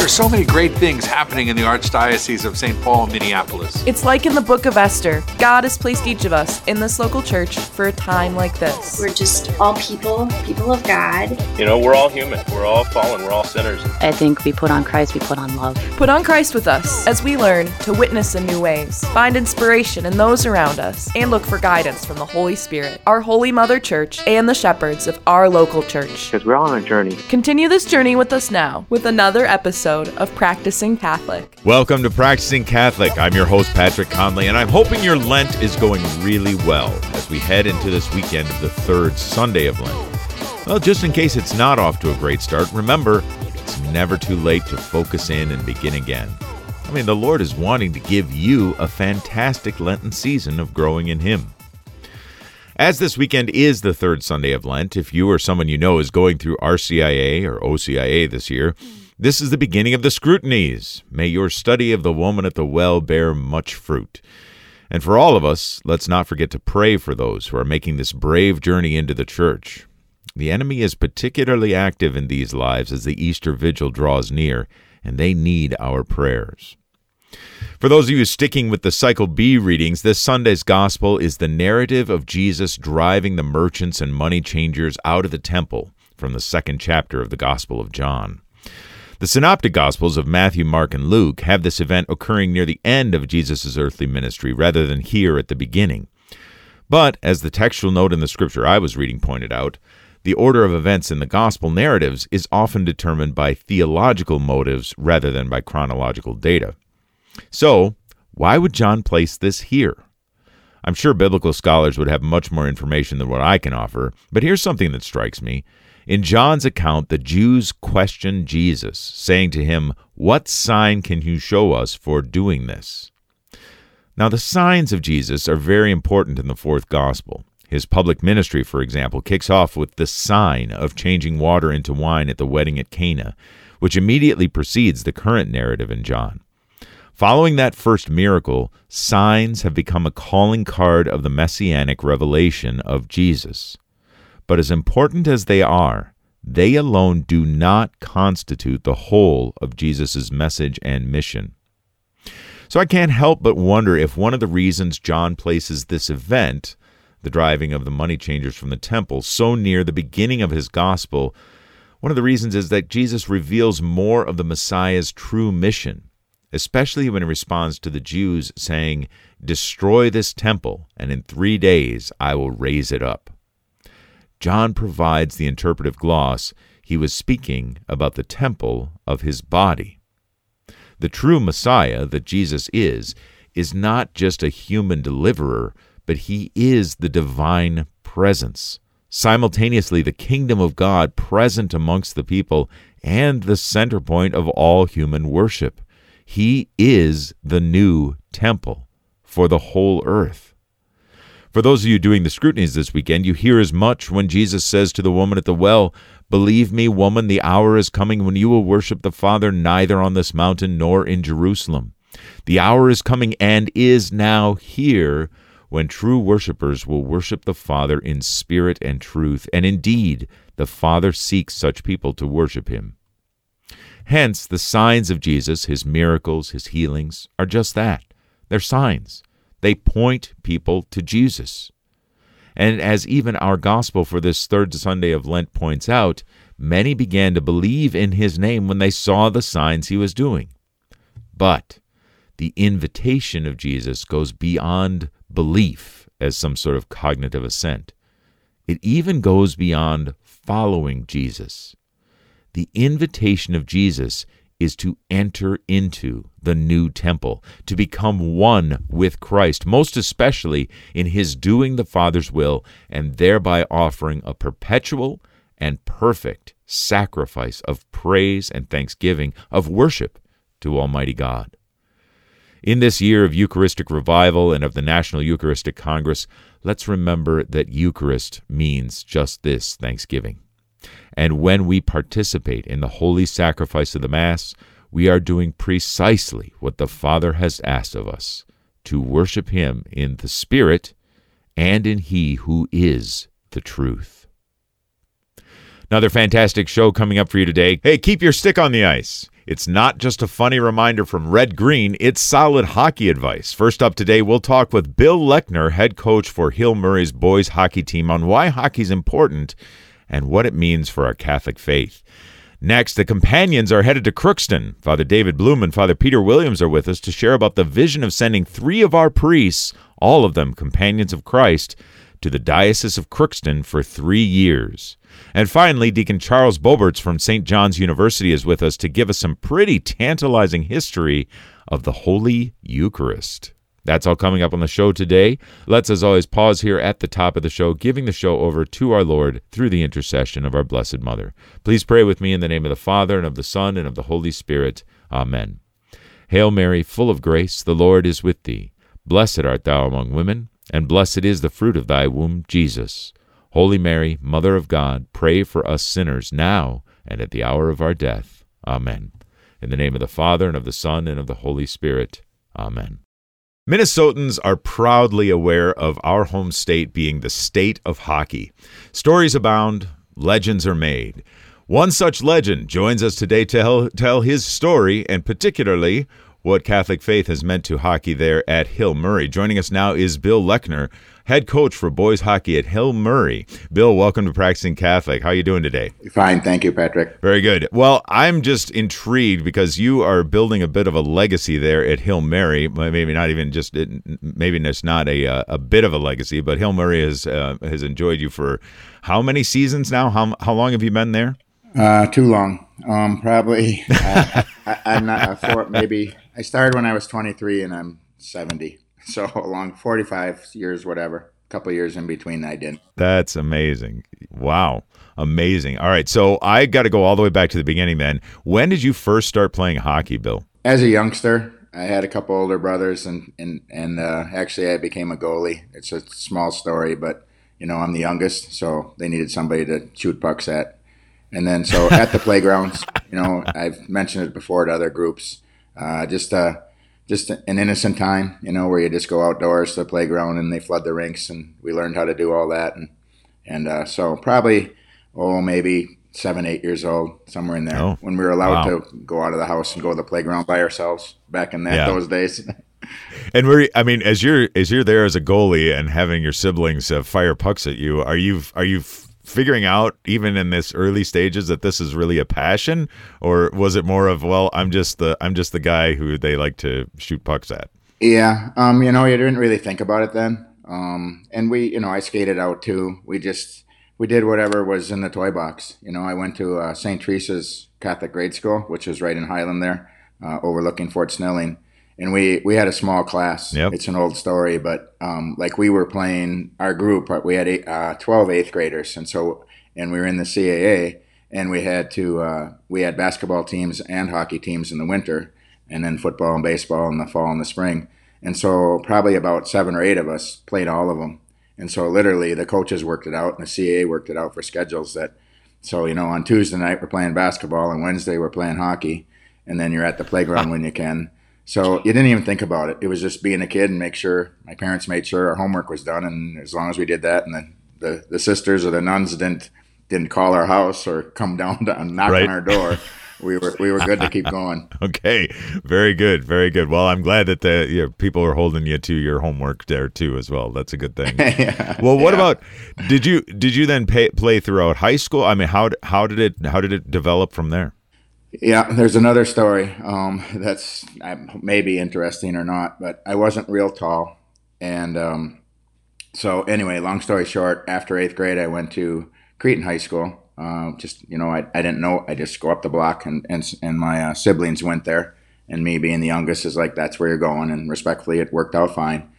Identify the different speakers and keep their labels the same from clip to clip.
Speaker 1: are so many great things happening in the Archdiocese of St. Paul and Minneapolis.
Speaker 2: It's like in the book of Esther. God has placed each of us in this local church for a time like this.
Speaker 3: We're just all people of God.
Speaker 4: You know, we're all human. We're all fallen. We're all sinners.
Speaker 5: I think we put on Christ, we put on love.
Speaker 2: Put on Christ with us as we learn to witness in new ways, find inspiration in those around us, and look for guidance from the Holy Spirit, our Holy Mother Church, and the shepherds of our local church.
Speaker 6: Because we're all on a journey.
Speaker 2: Continue this journey with us now with another episode of Practicing Catholic.
Speaker 7: Welcome to Practicing Catholic. I'm your host, Patrick Conley, and I'm hoping your Lent is going really well as we head into this weekend of the third Sunday of Lent. Well, just in case it's not off to a great start, remember, it's never too late to focus in and begin again. I mean, the Lord is wanting to give you a fantastic Lenten season of growing in Him. As this weekend is the third Sunday of Lent, if you or someone you know is going through RCIA or OCIA this year, this is the beginning of the scrutinies. May your study of the woman at the well bear much fruit. And for all of us, let's not forget to pray for those who are making this brave journey into the church. The enemy is particularly active in these lives as the Easter Vigil draws near, and they need our prayers. For those of you sticking with the Cycle B readings, this Sunday's Gospel is the narrative of Jesus driving the merchants and money changers out of the temple from the second chapter of the Gospel of John. The Synoptic Gospels of Matthew, Mark, and Luke have this event occurring near the end of Jesus' earthly ministry rather than here at the beginning. But, as the textual note in the scripture I was reading pointed out, the order of events in the Gospel narratives is often determined by theological motives rather than by chronological data. So, why would John place this here? I'm sure biblical scholars would have much more information than what I can offer, but here's something that strikes me. In John's account, the Jews question Jesus, saying to him, "What sign can you show us for doing this?" Now, the signs of Jesus are very important in the fourth gospel. His public ministry, for example, kicks off with the sign of changing water into wine at the wedding at Cana, which immediately precedes the current narrative in John. Following that first miracle, signs have become a calling card of the messianic revelation of Jesus. But as important as they are, they alone do not constitute the whole of Jesus' message and mission. So I can't help but wonder if one of the reasons John places this event, the driving of the money changers from the temple, so near the beginning of his gospel, one of the reasons is that Jesus reveals more of the Messiah's true mission, especially when he responds to the Jews saying, "Destroy this temple, and in 3 days I will raise it up." John provides the interpretive gloss. He was speaking about the temple of his body. The true Messiah that Jesus is not just a human deliverer, but he is the divine presence, simultaneously the kingdom of God present amongst the people and the center point of all human worship. He is the new temple for the whole earth. For those of you doing the scrutinies this weekend, you hear as much when Jesus says to the woman at the well, "Believe me, woman, the hour is coming when you will worship the Father neither on this mountain nor in Jerusalem. The hour is coming and is now here when true worshipers will worship the Father in spirit and truth, and indeed the Father seeks such people to worship him." Hence, the signs of Jesus, his miracles, his healings, are just that. They're signs. They point people to Jesus. And as even our gospel for this third Sunday of Lent points out, many began to believe in his name when they saw the signs he was doing. But the invitation of Jesus goes beyond belief as some sort of cognitive assent. It even goes beyond following Jesus. The invitation of Jesus is to enter into the new temple, to become one with Christ, most especially in his doing the Father's will and thereby offering a perpetual and perfect sacrifice of praise and thanksgiving, of worship to Almighty God. In this year of Eucharistic revival and of the National Eucharistic Congress, let's remember that Eucharist means just this, thanksgiving. And when we participate in the holy sacrifice of the Mass, we are doing precisely what the Father has asked of us, to worship him in the Spirit and in he who is the truth. Another fantastic show coming up for you today. Hey, keep your stick on the ice. It's not just a funny reminder from Red Green, it's solid hockey advice. First up today, we'll talk with Bill Lechner, head coach for Hill Murray's boys hockey team, on why hockey's important and what it means for our Catholic faith. Next, the companions are headed to Crookston. Father David Bloom and Father Peter Williams are with us to share about the vision of sending 3 of our priests, all of them companions of Christ, to the Diocese of Crookston for 3 years. And finally, Deacon Charles Boberts from St. John's University is with us to give us some pretty tantalizing history of the Holy Eucharist. That's all coming up on the show today. Let's, as always, pause here at the top of the show, giving the show over to our Lord through the intercession of our Blessed Mother. Please pray with me in the name of the Father, and of the Son, and of the Holy Spirit. Amen. Hail Mary, full of grace, the Lord is with thee. Blessed art thou among women, and blessed is the fruit of thy womb, Jesus. Holy Mary, Mother of God, pray for us sinners now and at the hour of our death. Amen. In the name of the Father, and of the Son, and of the Holy Spirit. Amen. Minnesotans are proudly aware of our home state being the state of hockey. Stories abound, legends are made. One such legend joins us today to tell his story, and particularly what Catholic faith has meant to hockey there at Hill Murray. Joining us now is Bill Lechner, head coach for boys hockey at Hill Murray. Bill, welcome to Practicing Catholic. How are you doing today?
Speaker 6: Fine, thank you, Patrick.
Speaker 7: Very good. Well, I'm just intrigued because you are building a bit of a legacy there at Hill Murray. Maybe not even just, maybe it's not a bit of a legacy, but Hill Murray has enjoyed you for how many seasons now? How long have you been there?
Speaker 6: Too long. Probably. I'm not. Maybe I started when I was 23, and I'm 70. So along 45 years, whatever. A couple of years in between, I did.
Speaker 7: That's amazing. Wow, amazing. All right, so I got to go all the way back to the beginning. Then, when did you first start playing hockey, Bill?
Speaker 6: As a youngster, I had a couple older brothers, and actually, I became a goalie. It's a small story, but I'm the youngest, so they needed somebody to shoot pucks at. And then, so at the playgrounds, I've mentioned it before to other groups, just an innocent time, where you just go outdoors to the playground and they flood the rinks, and we learned how to do all that. And so probably, maybe 7, 8 years old, somewhere in there, when we were allowed to go out of the house and go to the playground by ourselves back in those days.
Speaker 7: And as you're there as a goalie and having your siblings fire pucks at you, are you figuring out even in this early stages that this is really a passion, or was it more of, well, I'm just the guy who they like to shoot pucks at? Yeah,
Speaker 6: you didn't really think about it then. And we, I skated out too. We did whatever was in the toy box. I went to St. Teresa's Catholic grade school, which is right in Highland there, overlooking Fort Snelling. And we had a small class. Yep. It's an old story, but we were playing our group. We had 12 eighth graders, and we were in the CAA, and we had basketball teams and hockey teams in the winter, and then football and baseball in the fall and the spring. And so probably about 7 or 8 of us played all of them. And so literally the coaches worked it out, and the CAA worked it out for schedules that. So on Tuesday night we're playing basketball, and Wednesday we're playing hockey, and then you're at the playground when you can. So you didn't even think about it. It was just being a kid and my parents made sure our homework was done. And as long as we did that, and then the sisters or the nuns didn't call our house or come down to knock on our door, we were good to keep going.
Speaker 7: Okay, very good, very good. Well, I'm glad that people are holding you to your homework there too as well. That's a good thing. Well, what about did you then play throughout high school? I mean, how did it develop from there?
Speaker 6: Yeah, there's another story that's maybe interesting or not, but I wasn't real tall. And so anyway, long story short, after 8th grade, I went to Cretin High School. I didn't know. I just go up the block, and my siblings went there. And me being the youngest is like, that's where you're going. And respectfully, it worked out fine.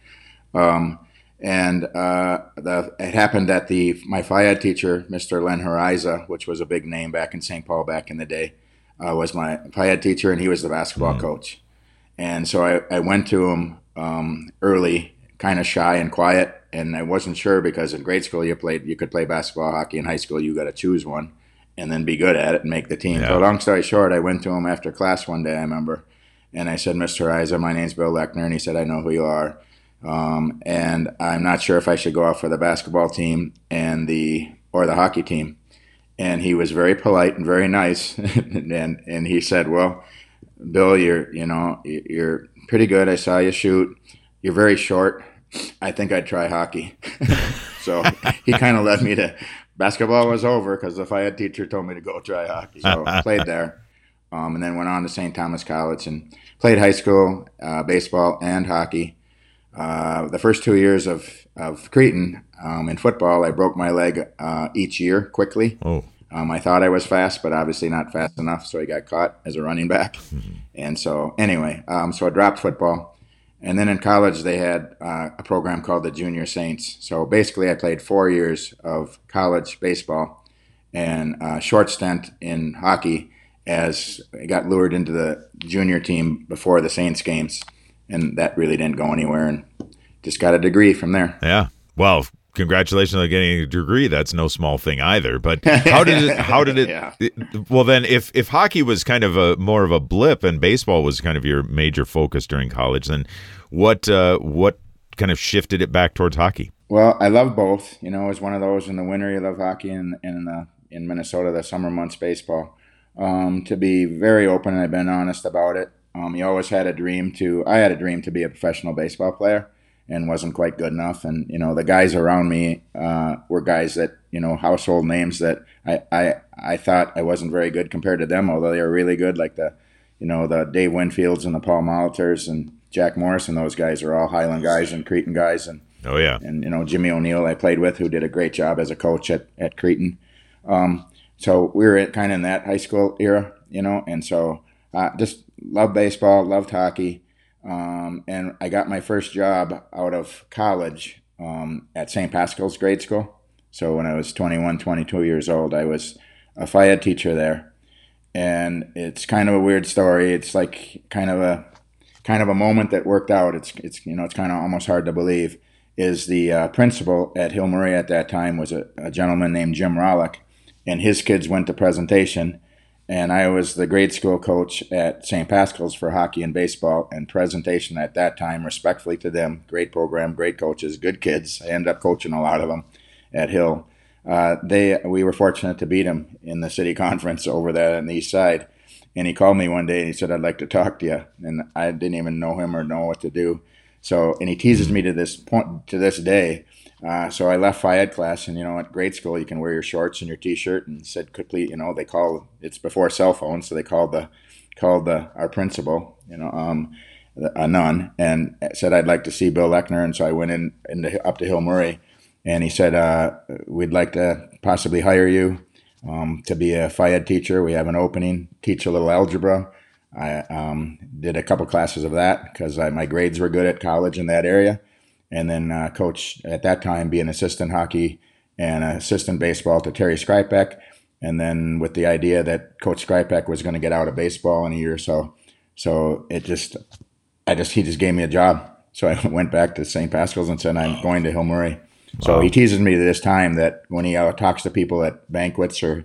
Speaker 6: It happened that my Phi Ed teacher, Mr. Len Horiza, which was a big name back in St. Paul back in the day, was my Phi Ed teacher, and he was the basketball coach. And so I went to him early, kind of shy and quiet, and I wasn't sure because in grade school you could play basketball, hockey. In high school you got to choose one and then be good at it and make the team. Yeah. So long story short, I went to him after class one day, I remember, and I said, Mr. Horiza, my name's Bill Lechner, and he said, I know who you are. And I'm not sure if I should go out for the basketball team or the hockey team. And he was very polite and very nice. and he said, well, Bill, you're pretty good. I saw you shoot. You're very short. I think I'd try hockey. So he kind of led me to basketball was over because the Fayette teacher told me to go try hockey. So I played there, and then went on to St. Thomas College and played high school baseball and hockey. The first 2 years of Cretin in football, I broke my leg each year quickly.
Speaker 7: Oh.
Speaker 6: I thought I was fast, but obviously not fast enough, so I got caught as a running back. Mm-hmm. And so anyway, so I dropped football. And then in college, they had a program called the Junior Saints. So basically, I played 4 years of college baseball and a short stint in hockey as I got lured into the junior team before the Saints games. And that really didn't go anywhere, and just got a degree from there.
Speaker 7: Yeah. Well, congratulations on getting a degree. That's no small thing either. But how did it
Speaker 6: Yeah.
Speaker 7: Well, then if hockey was kind of more of a blip and baseball was kind of your major focus during college, then what kind of shifted it back towards hockey?
Speaker 6: Well, I love both. It was one of those in the winter you love hockey, and in Minnesota the summer months baseball. To be very open, and I've been honest about it. You always had a dream I had a dream to be a professional baseball player, and wasn't quite good enough. And the guys around me were guys that household names that I thought I wasn't very good compared to them, although they were really good, like the Dave Winfields and the Paul Mollitors and Jack Morris, and those guys are all Highland guys and Cretin guys, and
Speaker 7: oh yeah,
Speaker 6: and Jimmy O'Neill I played with, who did a great job as a coach at Cretin. So we were kind of in that high school era, and so just loved baseball, loved hockey. And I got my first job out of college at St. Pascal's grade school. So when I was 21, 22 years old, I was a Fayette teacher there. And it's kind of a weird story. It's like kind of a moment that worked out. It's kind of almost hard to believe. Is the principal at Hill Murray at that time was a gentleman named Jim Rollick, and his kids went to presentation. And I was the grade school coach at St. Pascal's for hockey and baseball, and presentation at that time, respectfully to them, great program, great coaches, good kids. I ended up coaching a lot of them at Hill. We were fortunate to beat him in the city conference over there on the east side. And he called me one day and he said, "I'd like to talk to you." And I didn't even know him or know what to do. So, and he teases me to this point, to this day. So I left Fayette class, and at grade school you can wear your shorts and your T-shirt, and said quickly, it's before cell phones, so they called our principal, a nun, and said I'd like to see Bill Lechner, and so I went up to Hill Murray, and he said we'd like to possibly hire you to be a Fayette teacher. We have an opening, teach a little algebra. I did a couple classes of that because my grades were good at college in that area. And then coach at that time being assistant hockey and assistant baseball to Terry Skripek. And then with the idea that Coach Skripek was going to get out of baseball in a year or so. So he just gave me a job. So I went back to St. Pascal's and said, I'm going to Hill Murray. So he teases me to this time that when he talks to people at banquets or,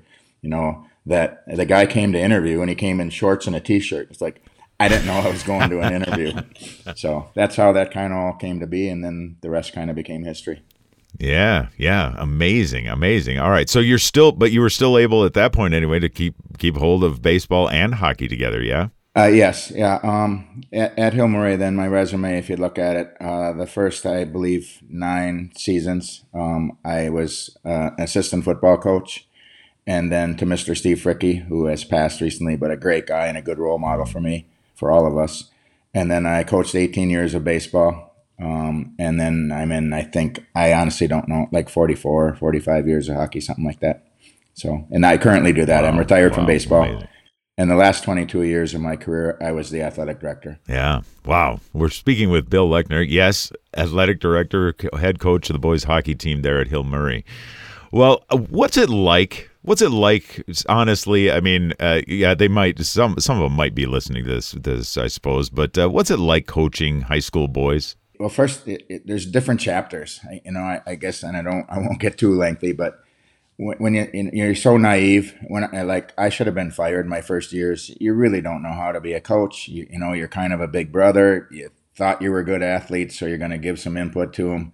Speaker 6: that the guy came to interview and he came in shorts and a T-shirt. It's like, I didn't know I was going to an interview. So that's how that kind of all came to be. And then the rest kind of became history.
Speaker 7: Yeah. Amazing. All right. So you were still able at that point anyway to keep hold of baseball and hockey together. Yeah.
Speaker 6: Yes. Yeah. At Hill Murray, then my resume, if you look at it, the first, I believe, 9 seasons, I was assistant football coach. And then to Mr. Steve Fricke, who has passed recently, but a great guy and a good role model for me, for all of us. And then I coached 18 years of baseball. And then I'm in, I honestly don't know, like 44, 45 years of hockey, something like that. So, and I currently do that. I'm retired from baseball. Amazing. And the last 22 years of my career, I was the athletic director.
Speaker 7: Yeah. Wow. We're speaking with Bill Lechner. Yes, athletic director, head coach of the boys hockey team there at Hill Murray. Well, what's it like? Honestly, I mean, they might, some of them might be listening to this, I suppose, but what's it like coaching high school boys?
Speaker 6: Well, first, there's different chapters, I guess, and I won't get too lengthy, but when you're so naive, I should have been fired my first years. You really don't know how to be a coach. You're kind of a big brother. You thought you were good athletes, so you're going to give some input to them.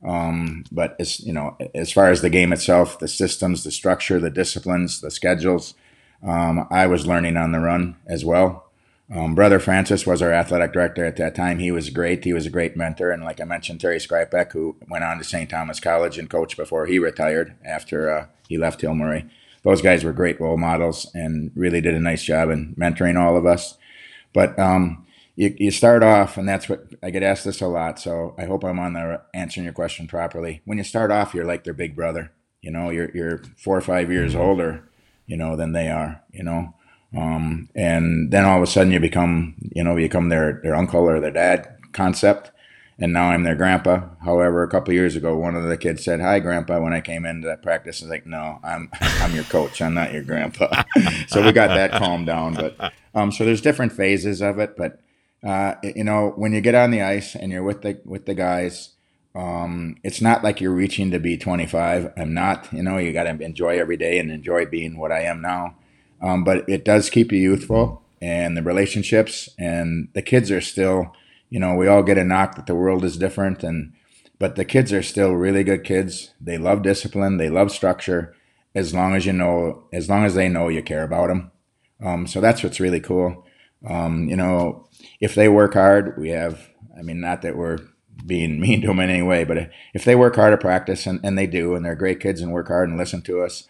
Speaker 6: But as far as the game itself, the systems, the structure, the disciplines, the schedules, I was learning on the run as well. Brother Francis was our athletic director at that time. He was great. He was a great mentor. And like I mentioned, Terry Skripek, who went on to St. Thomas College and coached before he retired after he left Hill Murray. Those guys were great role models and really did a nice job in mentoring all of us. But you start off, and that's what I get asked this a lot, so I hope I'm on there answering your question properly. When you start off, you're like their big brother. You're 4 or 5 years older, than they are, and then all of a sudden you become their uncle or their dad concept. And now I'm their grandpa. However, a couple of years ago, one of the kids said, "Hi, Grandpa," when I came into that practice. I was like, "No, I'm your coach. I'm not your grandpa." So we got that calmed down. But so there's different phases of it. But when you get on the ice and you're with the guys, it's not like you're reaching to be 25. I'm not. You got to enjoy every day and enjoy being what I am now. But it does keep you youthful, and the relationships, and the kids are still. We all get a knock that the world is different, but the kids are still really good kids. They love discipline. They love structure, as long as they know you care about them. So that's what's really cool. If they work hard, not that we're being mean to them in any way, but if they work hard at practice, and they do, and they're great kids and work hard and listen to us,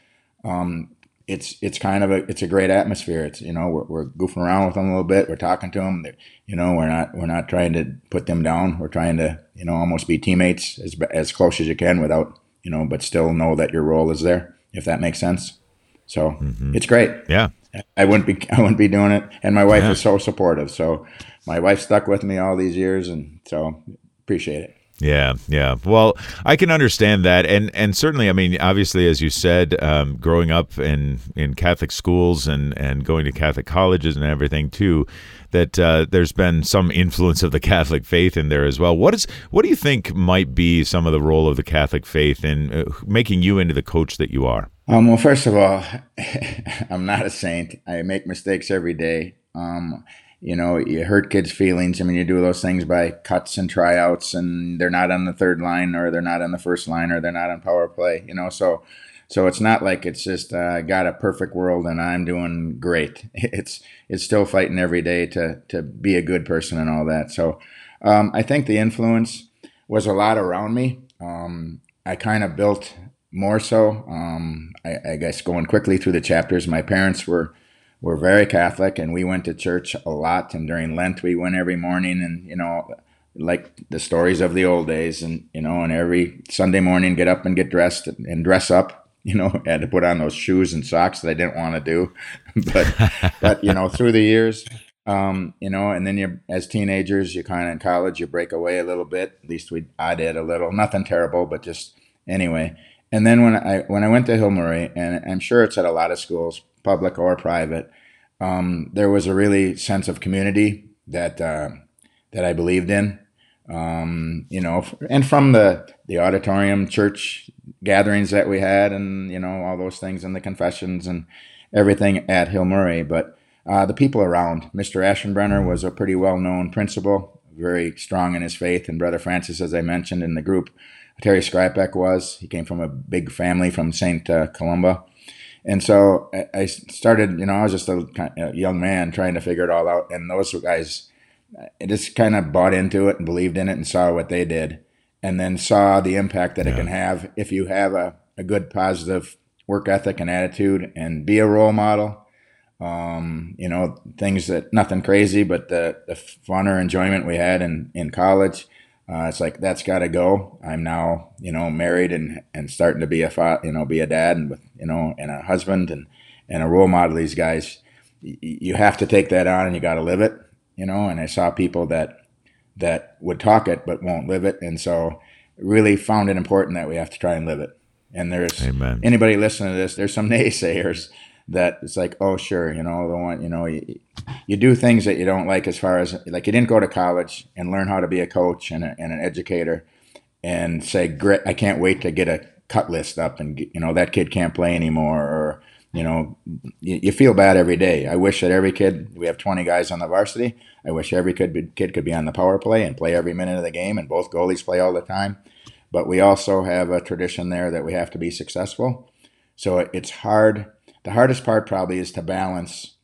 Speaker 6: it's a great atmosphere. It's we're goofing around with them a little bit. We're talking to them. We're not trying to put them down. We're trying to almost be teammates as close as you can without but still know that your role is there, if that makes sense. So It's great.
Speaker 7: Yeah,
Speaker 6: I wouldn't be doing it. And my wife is so supportive. So my wife stuck with me all these years, and so appreciate it.
Speaker 7: Yeah. Well, I can understand that. And certainly, obviously, as you said, growing up in Catholic schools and going to Catholic colleges and everything too, that there's been some influence of the Catholic faith in there as well. What do you think might be some of the role of the Catholic faith in making you into the coach that you are?
Speaker 6: Well, first of all, I'm not a saint. I make mistakes every day. You hurt kids' feelings. You do those things by cuts and tryouts, and they're not on the third line, or they're not on the first line, or they're not on power play. So it's not like it's just got a perfect world and I'm doing great. It's still fighting every day to be a good person and all that. So I think the influence was a lot around me. I kind of built more so. I guess going quickly through the chapters, my parents were very Catholic, and we went to church a lot. And during Lent, we went every morning, and like the stories of the old days, and and every Sunday morning, get up and get dressed and dress up. Had to put on those shoes and socks that I didn't want to do, but through the years, and then as teenagers, you kind of in college, you break away a little bit. At least I did a little, nothing terrible, but just anyway. And then when I went to Hill Murray, and I'm sure it's at a lot of schools, public or private, there was a really sense of community that I believed in, and from the auditorium church gatherings that we had, and all those things, and the confessions and everything at Hill Murray. But the people around, Mr. Aschenbrenner was a pretty well-known principal, very strong in his faith, and Brother Francis, as I mentioned in the group, Terry Skripek was. He came from a big family from St. Columba. And so I started, I was just a young man trying to figure it all out. And those guys, I just kind of bought into it and believed in it and saw what they did, and then saw the impact that it can have if you have a good, positive work ethic and attitude and be a role model. Things that, nothing crazy, but the fun or enjoyment we had in college. It's like, that's got to go. I'm now, married and starting to be be a dad and and a husband and a role model. These guys, you have to take that on, and you got to live it, and I saw people that would talk it but won't live it. And so really found it important that we have to try and live it. And there's anybody listening to this, there's some naysayers that it's like, oh, sure, the one, you do things that you don't like, as far as like you didn't go to college and learn how to be a coach and an educator and say, great, I can't wait to get a cut list up and that kid can't play anymore, or you feel bad every day. I wish that every kid, we have 20 guys on the varsity, I wish every kid could be on the power play and play every minute of the game, and both goalies play all the time. But we also have a tradition there that we have to be successful. So it's hard. The hardest part probably is to balance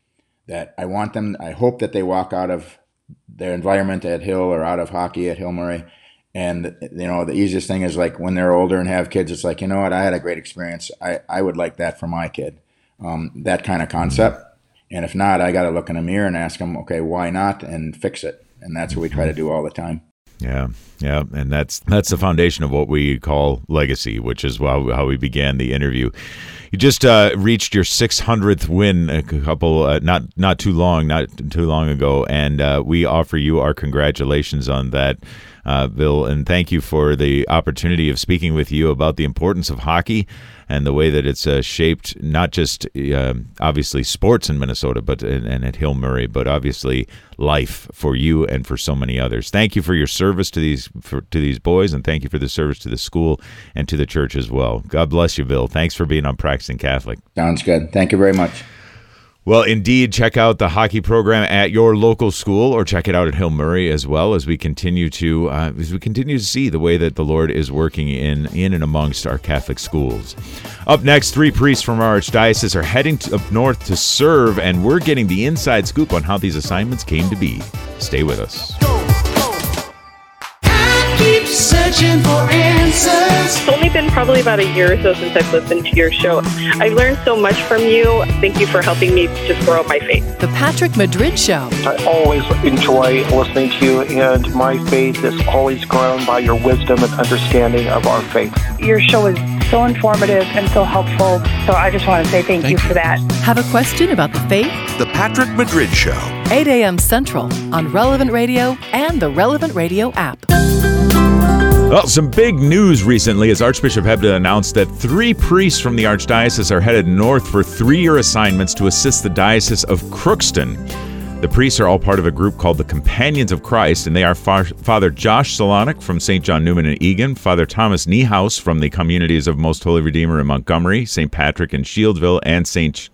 Speaker 6: that I hope that they walk out of their environment at Hill or out of hockey at Hill Murray. And, the easiest thing is like when they're older and have kids, it's like, you know what, I had a great experience. I would like that for my kid, that kind of concept. And if not, I got to look in the mirror and ask them, okay, why not, and fix it. And that's what we try to do all the time.
Speaker 7: Yeah, and that's the foundation of what we call legacy, which is how we began the interview. You just reached your 600th win a couple not too long ago, and we offer you our congratulations on that, Bill, and thank you for the opportunity of speaking with you about the importance of hockey and the way that it's shaped not just obviously sports in Minnesota, but and at Hill Murray, but obviously life for you and for so many others. Thank you for your service to these boys, and thank you for the service to the school and to the church as well. God bless you, Bill. Thanks for being on Practicing Catholic.
Speaker 6: Sounds good. Thank you very much.
Speaker 7: Well, indeed, check out the hockey program at your local school, or check it out at Hill Murray as well, as we continue to see the way that the Lord is working in and amongst our Catholic schools. Up next, 3 priests from our archdiocese are heading up north to serve, and we're getting the inside scoop on how these assignments came to be. Stay with us.
Speaker 8: Keep searching for answers. It's only been probably about a year or so since I've listened to your show. I learned so much from you. Thank you for helping me just grow my faith.
Speaker 9: The Patrick Madrid Show.
Speaker 10: I always enjoy listening to you, and my faith is always grown by your wisdom and understanding of our faith.
Speaker 11: Your show is so informative and so helpful, so I just want to say thank you for that.
Speaker 9: Have a question about the faith?
Speaker 12: The Patrick Madrid Show.
Speaker 9: 8 a.m. Central on Relevant Radio and the Relevant Radio app.
Speaker 7: Well, some big news recently as Archbishop Hebda announced that 3 priests from the Archdiocese are headed north for 3-year assignments to assist the Diocese of Crookston. The priests are all part of a group called the Companions of Christ, and they are Father Josh Solonic from St. John Newman in Egan, Father Thomas Niehaus from the Communities of Most Holy Redeemer in Montgomery, St. Patrick in Shieldville, and St.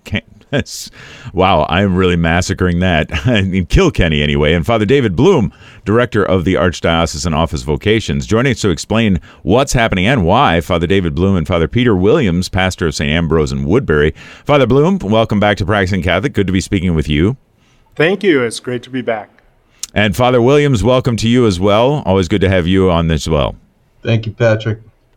Speaker 7: Wow, I'm really massacring that. In Kilkenny, anyway. And Father David Bloom, director of the Archdiocesan Office Vocations. Joining us to explain what's happening and why, Father David Bloom and Father Peter Williams, pastor of St. Ambrose in Woodbury. Father Bloom, welcome back to Practicing Catholic. Good to be speaking with you.
Speaker 13: Thank you. It's great to be back.
Speaker 7: And Father Williams, welcome to you as well. Always good to have you on this as well.
Speaker 14: Thank you, Patrick.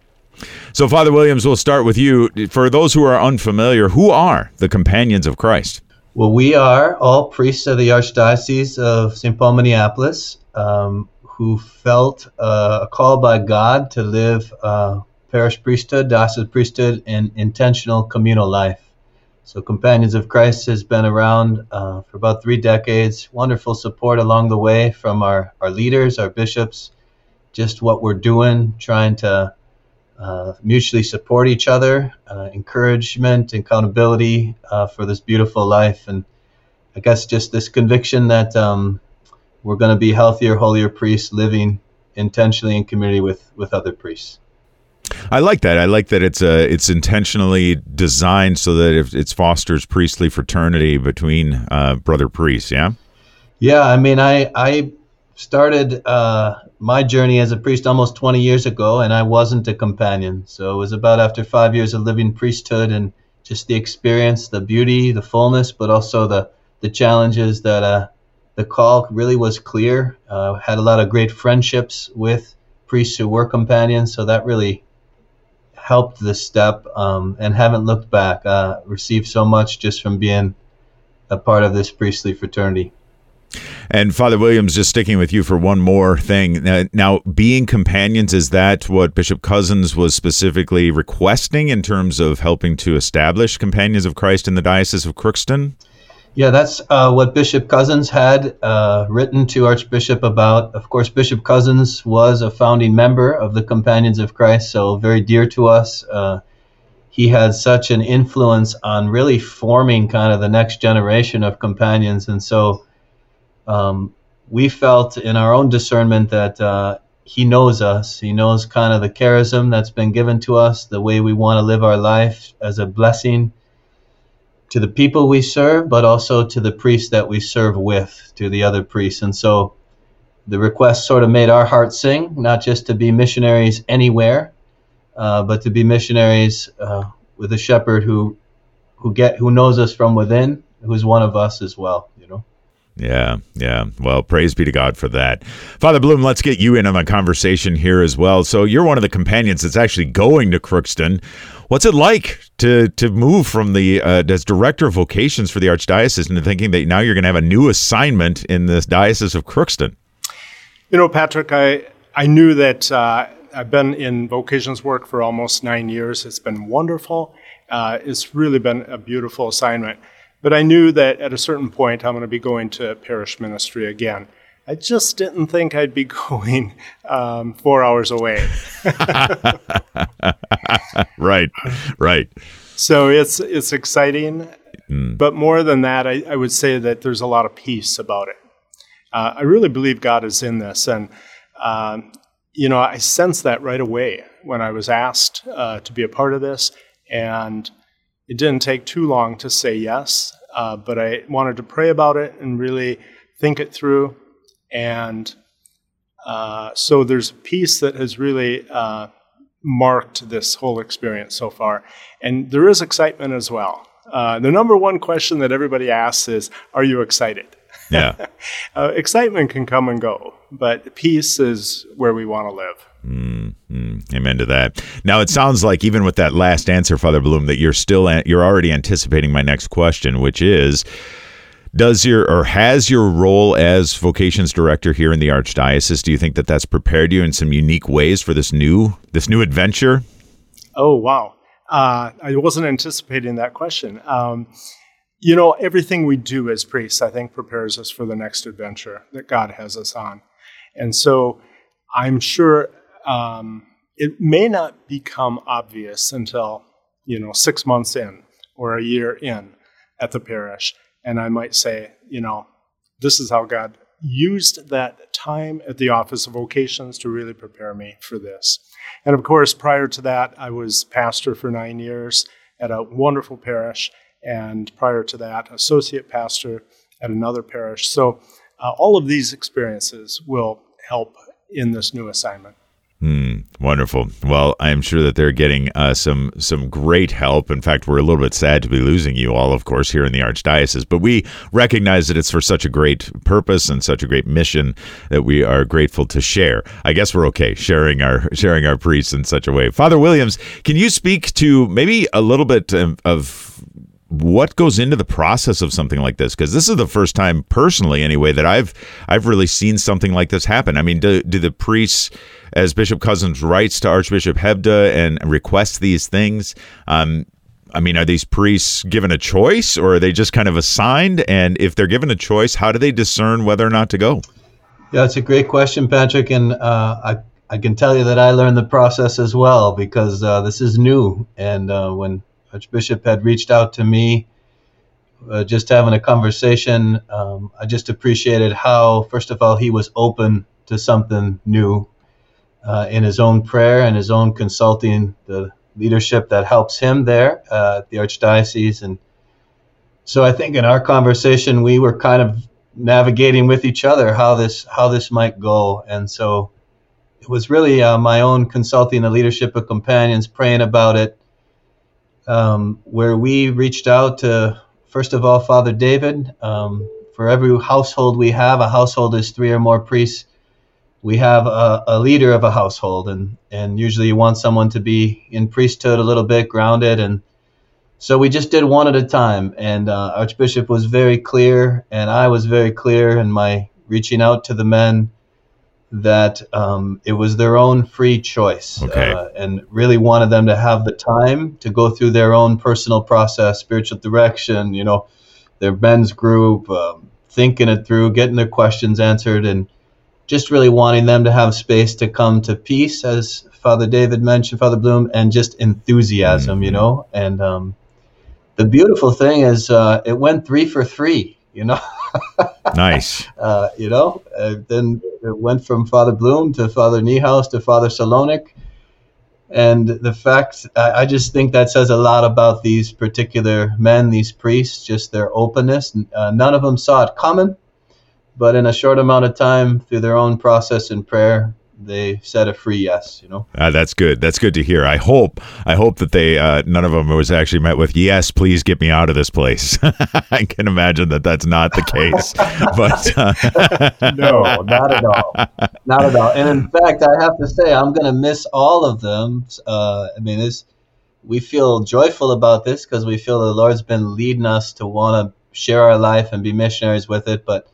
Speaker 7: So, Father Williams, we'll start with you. For those who are unfamiliar, who are the Companions of Christ?
Speaker 14: Well, we are all priests of the Archdiocese of St. Paul, Minneapolis, who felt a call by God to live parish priesthood, diocese priesthood, and intentional communal life. So Companions of Christ has been around for about 3 decades. Wonderful support along the way from our leaders, our bishops, just what we're doing, trying to mutually support each other, encouragement, accountability for this beautiful life. And I guess just this conviction that we're going to be healthier, holier priests living intentionally in community with other priests.
Speaker 7: I like that. I like that it's intentionally designed so that it fosters priestly fraternity between brother priests, yeah?
Speaker 14: Yeah, I mean, I started my journey as a priest almost 20 years ago, and I wasn't a companion. So it was about after 5 years of living priesthood and just the experience, the beauty, the fullness, but also the challenges that the call really was clear. Had a lot of great friendships with priests who were companions, so that really helped this step, and haven't looked back. Received so much just from being a part of this priestly fraternity.
Speaker 7: And Father Williams, just sticking with you for one more thing. Now, being companions, is that what Bishop Cozzens was specifically requesting in terms of helping to establish Companions of Christ in the Diocese of Crookston?
Speaker 14: Yeah, that's what Bishop Cozzens had written to Archbishop about. Of course, Bishop Cozzens was a founding member of the Companions of Christ, so very dear to us. He had such an influence on really forming kind of the next generation of companions. And so we felt in our own discernment that he knows us. He knows kind of the charism that's been given to us, the way we want to live our life as a blessing to the people we serve, but also to the priests that we serve with, to the other priests. And so the request sort of made our hearts sing, not just to be missionaries anywhere, but to be missionaries with a shepherd who knows us from within, who's one of us as well,
Speaker 7: Yeah. Well, praise be to God for that. Father Bloom, let's get you in on the conversation here as well. So you're one of the companions that's actually going to Crookston. What's it like to move from the as director of vocations for the Archdiocese into thinking that now you're going to have a new assignment in this Diocese of Crookston?
Speaker 13: Patrick, I knew that I've been in vocations work for almost 9 years. It's been wonderful. It's really been a beautiful assignment. But I knew that at a certain point I'm going to be going to parish ministry again. I just didn't think I'd be going 4 hours away.
Speaker 7: Right.
Speaker 13: So it's exciting. But more than that, I would say that there's a lot of peace about it. I really believe God is in this. And, I sensed that right away when I was asked to be a part of this. And it didn't take too long to say yes, but I wanted to pray about it and really think it through. And so there's peace that has really marked this whole experience so far. And there is excitement as well. The number one question that everybody asks is, are you excited?
Speaker 7: Yeah.
Speaker 13: Excitement can come and go, but peace is where we want to live.
Speaker 7: Amen to that. Now, it sounds like even with that last answer, Father Bloom, that you're already anticipating my next question, which is, has your role as vocations director here in the Archdiocese, do you think that that's prepared you in some unique ways for this new adventure?
Speaker 13: Oh, wow. I wasn't anticipating that question. Everything we do as priests, I think, prepares us for the next adventure that God has us on. And so I'm sure it may not become obvious until, 6 months in or a year in at the parish. And I might say, this is how God used that time at the Office of Vocations to really prepare me for this. And of course, prior to that, I was pastor for 9 years at a wonderful parish. And prior to that, associate pastor at another parish. So all of these experiences will help in this new assignment.
Speaker 7: Wonderful. Well, I'm sure that they're getting some great help. In fact, we're a little bit sad to be losing you all, of course, here in the Archdiocese, but we recognize that it's for such a great purpose and such a great mission that we are grateful to share. I guess we're okay sharing our priests in such a way. Father Williams, can you speak to maybe a little bit of what goes into the process of something like this? Because this is the first time, personally anyway, that I've really seen something like this happen. I mean, do the priests, as Bishop Cozzens writes to Archbishop Hebda and requests these things, are these priests given a choice, or are they just kind of assigned? And if they're given a choice, how do they discern whether or not to go?
Speaker 14: Yeah, it's a great question, Patrick, and I can tell you that I learned the process as well, because this is new. And when Archbishop had reached out to me, just having a conversation, I just appreciated how, first of all, he was open to something new in his own prayer and his own consulting the leadership that helps him there at the Archdiocese. And so I think in our conversation, we were kind of navigating with each other how this might go. And so it was really my own consulting the leadership of companions, praying about it, where we reached out to, first of all, Father David. For every household we have, a household is 3 or more priests. We have a leader of a household, and usually you want someone to be in priesthood a little bit, grounded. And so we just did one at a time. And Archbishop was very clear, and I was very clear in my reaching out to the men that it was their own free choice, and really wanted them to have the time to go through their own personal process, spiritual direction, their men's group, thinking it through, getting their questions answered, and just really wanting them to have space to come to peace, as Father David mentioned, Father Bloom, and just enthusiasm, And the beautiful thing is it went 3 for 3,
Speaker 7: Nice.
Speaker 14: Then it went from Father Bloom to Father Niehaus to Father Salonik. And the fact, I just think that says a lot about these particular men, these priests, just their openness. None of them saw it coming, but in a short amount of time, through their own process in prayer, they said a free yes.
Speaker 7: That's good. That's good to hear. I hope that they none of them was actually met with yes, please get me out of this place. I can imagine that that's not the case. But
Speaker 14: no, not at all. Not at all. And in fact, I have to say, I'm going to miss all of them. We feel joyful about this because we feel the Lord's been leading us to want to share our life and be missionaries with it. But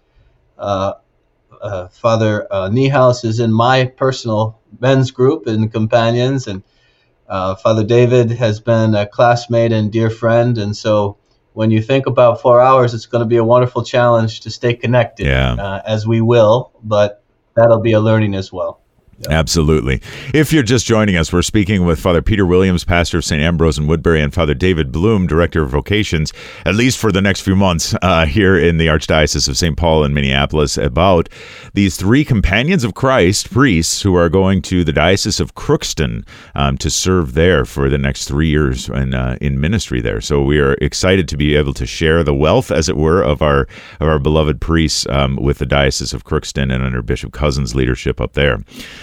Speaker 14: Father Niehaus is in my personal men's group in Companions, and Father David has been a classmate and dear friend. And so when you think about 4 hours, it's going to be a wonderful challenge to stay connected, as we will, but that'll be a learning as well.
Speaker 7: Absolutely. If you're just joining us, we're speaking with Father Peter Williams, pastor of St. Ambrose in Woodbury, and Father David Bloom, director of vocations, at least for the next few months here in the Archdiocese of St. Paul in Minneapolis, about these 3 Companions of Christ priests who are going to the Diocese of Crookston to serve there for the next 3 years in ministry there. So we are excited to be able to share the wealth, as it were, of our beloved priests with the Diocese of Crookston and under Bishop Cousins' leadership up there.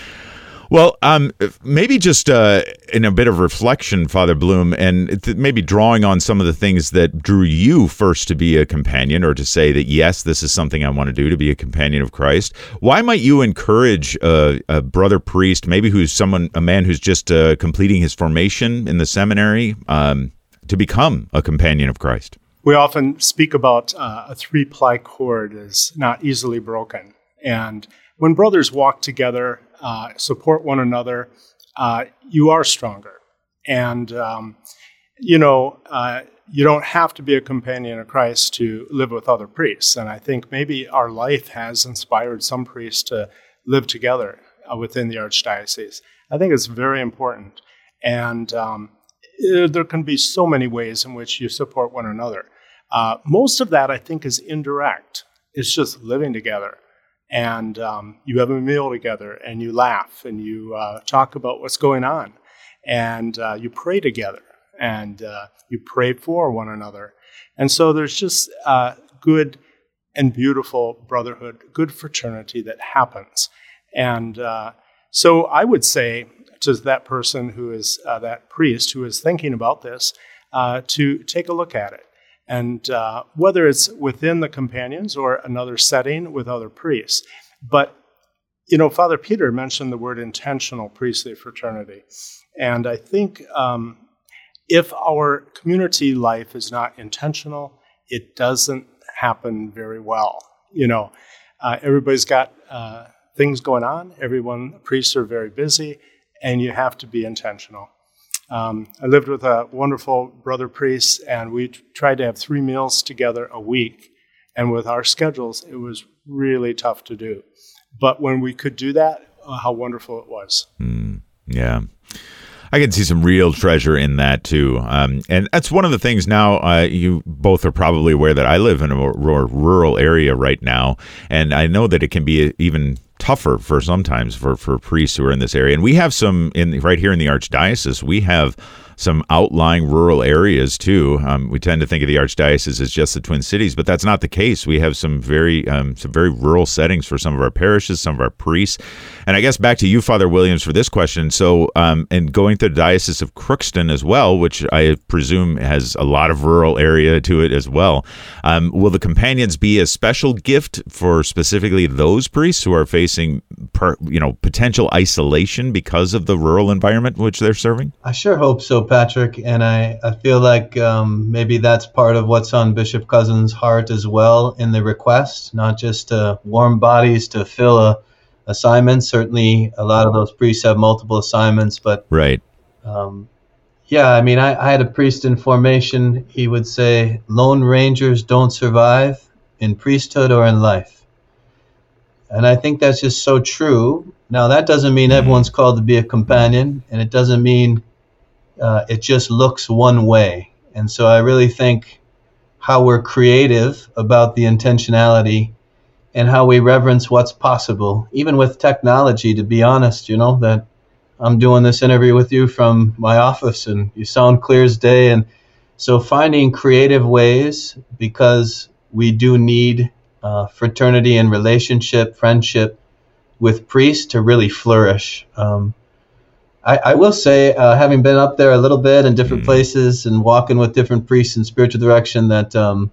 Speaker 7: Well, maybe just in a bit of reflection, Father Bloom, and maybe drawing on some of the things that drew you first to be a companion, or to say that, yes, this is something I want to do, to be a companion of Christ. Why might you encourage a brother priest, maybe a man who's just completing his formation in the seminary, to become a companion of Christ?
Speaker 13: We often speak about a 3-ply cord is not easily broken. And when brothers walk together, support one another, you are stronger. And, you don't have to be a companion of Christ to live with other priests. And I think maybe our life has inspired some priests to live together within the Archdiocese. I think it's very important. And there can be so many ways in which you support one another. Most of that, I think, is indirect. It's just living together. And you have a meal together, and you laugh, and you talk about what's going on, and you pray together, and you pray for one another. And so there's just good and beautiful brotherhood, good fraternity that happens. And so I would say to that person who is, that priest who is thinking about this, to take a look at it. And whether it's within the Companions or another setting with other priests. But, Father Peter mentioned the word intentional priestly fraternity. And I think if our community life is not intentional, it doesn't happen very well. Everybody's got things going on. Priests are very busy, and you have to be intentional. I lived with a wonderful brother priest, and we tried to have 3 meals together a week. And with our schedules, it was really tough to do. But when we could do that, how wonderful it was.
Speaker 7: Yeah. I can see some real treasure in that, too. And that's one of the things now, you both are probably aware that I live in a more rural area right now. And I know that it can be even tougher sometimes for priests who are in this area. And we have some right here in the Archdiocese. We have some outlying rural areas too. We tend to think of the Archdiocese as just the Twin Cities, but that's not the case. We have some very rural settings for some of our parishes, some of our priests. And I guess back to you, Father Williams, for this question. So, and going to the Diocese of Crookston as well, which I presume has a lot of rural area to it as well. Will the Companions be a special gift for specifically those priests who are facing, potential isolation because of the rural environment in which they're serving?
Speaker 14: I sure hope so, Patrick. And I feel like maybe that's part of what's on Bishop Cousins' heart as well in the request, not just warm bodies to fill assignments. Certainly a lot of those priests have multiple assignments, but
Speaker 7: right.
Speaker 14: I had a priest in formation. He would say, Lone Rangers don't survive in priesthood or in life. And I think that's just so true. Now, that doesn't mean everyone's called to be a companion, and it doesn't mean it just looks one way. And so I really think how we're creative about the intentionality and how we reverence what's possible, even with technology, to be honest, that I'm doing this interview with you from my office and you sound clear as day. And so finding creative ways, because we do need fraternity and relationship, friendship, with priests to really flourish. I will say, having been up there a little bit in different places and walking with different priests in spiritual direction, that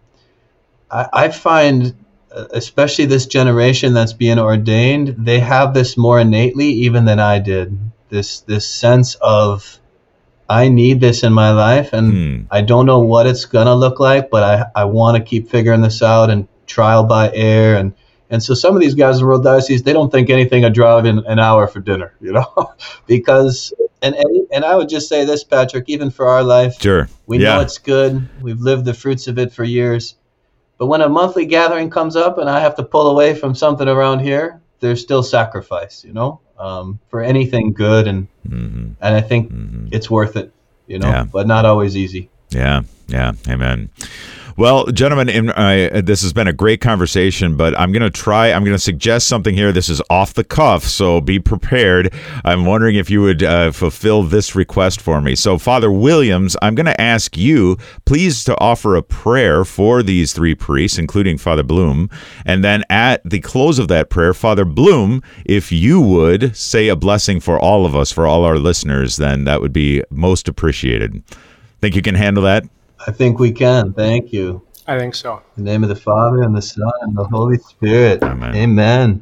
Speaker 14: I find, especially this generation that's being ordained, they have this more innately even than I did. This sense of, I need this in my life, and I don't know what it's going to look like, but I want to keep figuring this out and trial by error. And so some of these guys in the World Diocese, they don't think anything of driving an hour for dinner, because, and I would just say this, Patrick, even for our life,
Speaker 7: sure,
Speaker 14: we know it's good. We've lived the fruits of it for years. But when a monthly gathering comes up and I have to pull away from something around here, there's still sacrifice, for anything good. And I think it's worth it, but not always easy.
Speaker 7: Yeah. Amen. Well, gentlemen, this has been a great conversation, but I'm going to suggest something here. This is off the cuff, so be prepared. I'm wondering if you would fulfill this request for me. So, Father Williams, I'm going to ask you, please, to offer a prayer for these three priests, including Father Bloom. And then at the close of that prayer, Father Bloom, if you would say a blessing for all of us, for all our listeners, then that would be most appreciated. Think you can handle that?
Speaker 14: I think we can. Thank you.
Speaker 13: I think so.
Speaker 14: In the name of the Father, and the Son, and the Holy Spirit.
Speaker 7: Amen.
Speaker 14: Amen.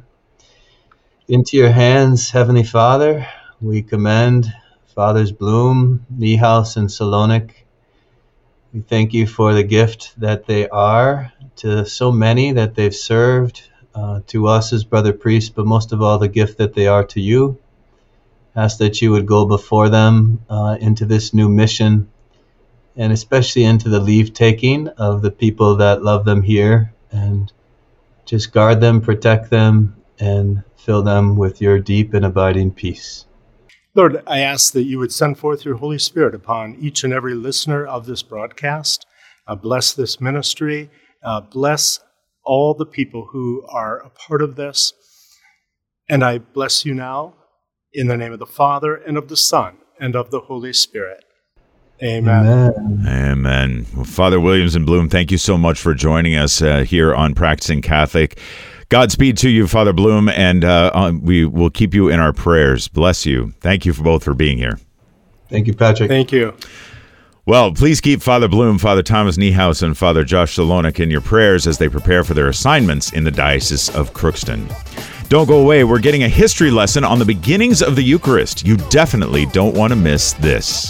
Speaker 14: Into your hands, Heavenly Father, we commend Fathers Bloom, Niehaus, and Salonik. We thank you for the gift that they are to so many that they've served, to us as brother priests, but most of all, the gift that they are to you. Ask that you would go before them into this new mission, and especially into the leave-taking of the people that love them here, and just guard them, protect them, and fill them with your deep and abiding peace.
Speaker 13: Lord, I ask that you would send forth your Holy Spirit upon each and every listener of this broadcast. Bless this ministry. Bless all the people who are a part of this. And I bless you now in the name of the Father, and of the Son, and of the Holy Spirit. Amen.
Speaker 7: Amen. Well, Father Williams and Bloom, thank you so much for joining us here on Practicing Catholic. Godspeed to you, Father Bloom, and we will keep you in our prayers. Bless you. Thank you both for being here.
Speaker 14: Thank you, Patrick.
Speaker 13: Thank you.
Speaker 7: Well, please keep Father Bloom, Father Thomas Niehaus, and Father Josh Salonik in your prayers as they prepare for their assignments in the Diocese of Crookston. Don't go away. We're getting a history lesson on the beginnings of the Eucharist. You definitely don't want to miss this.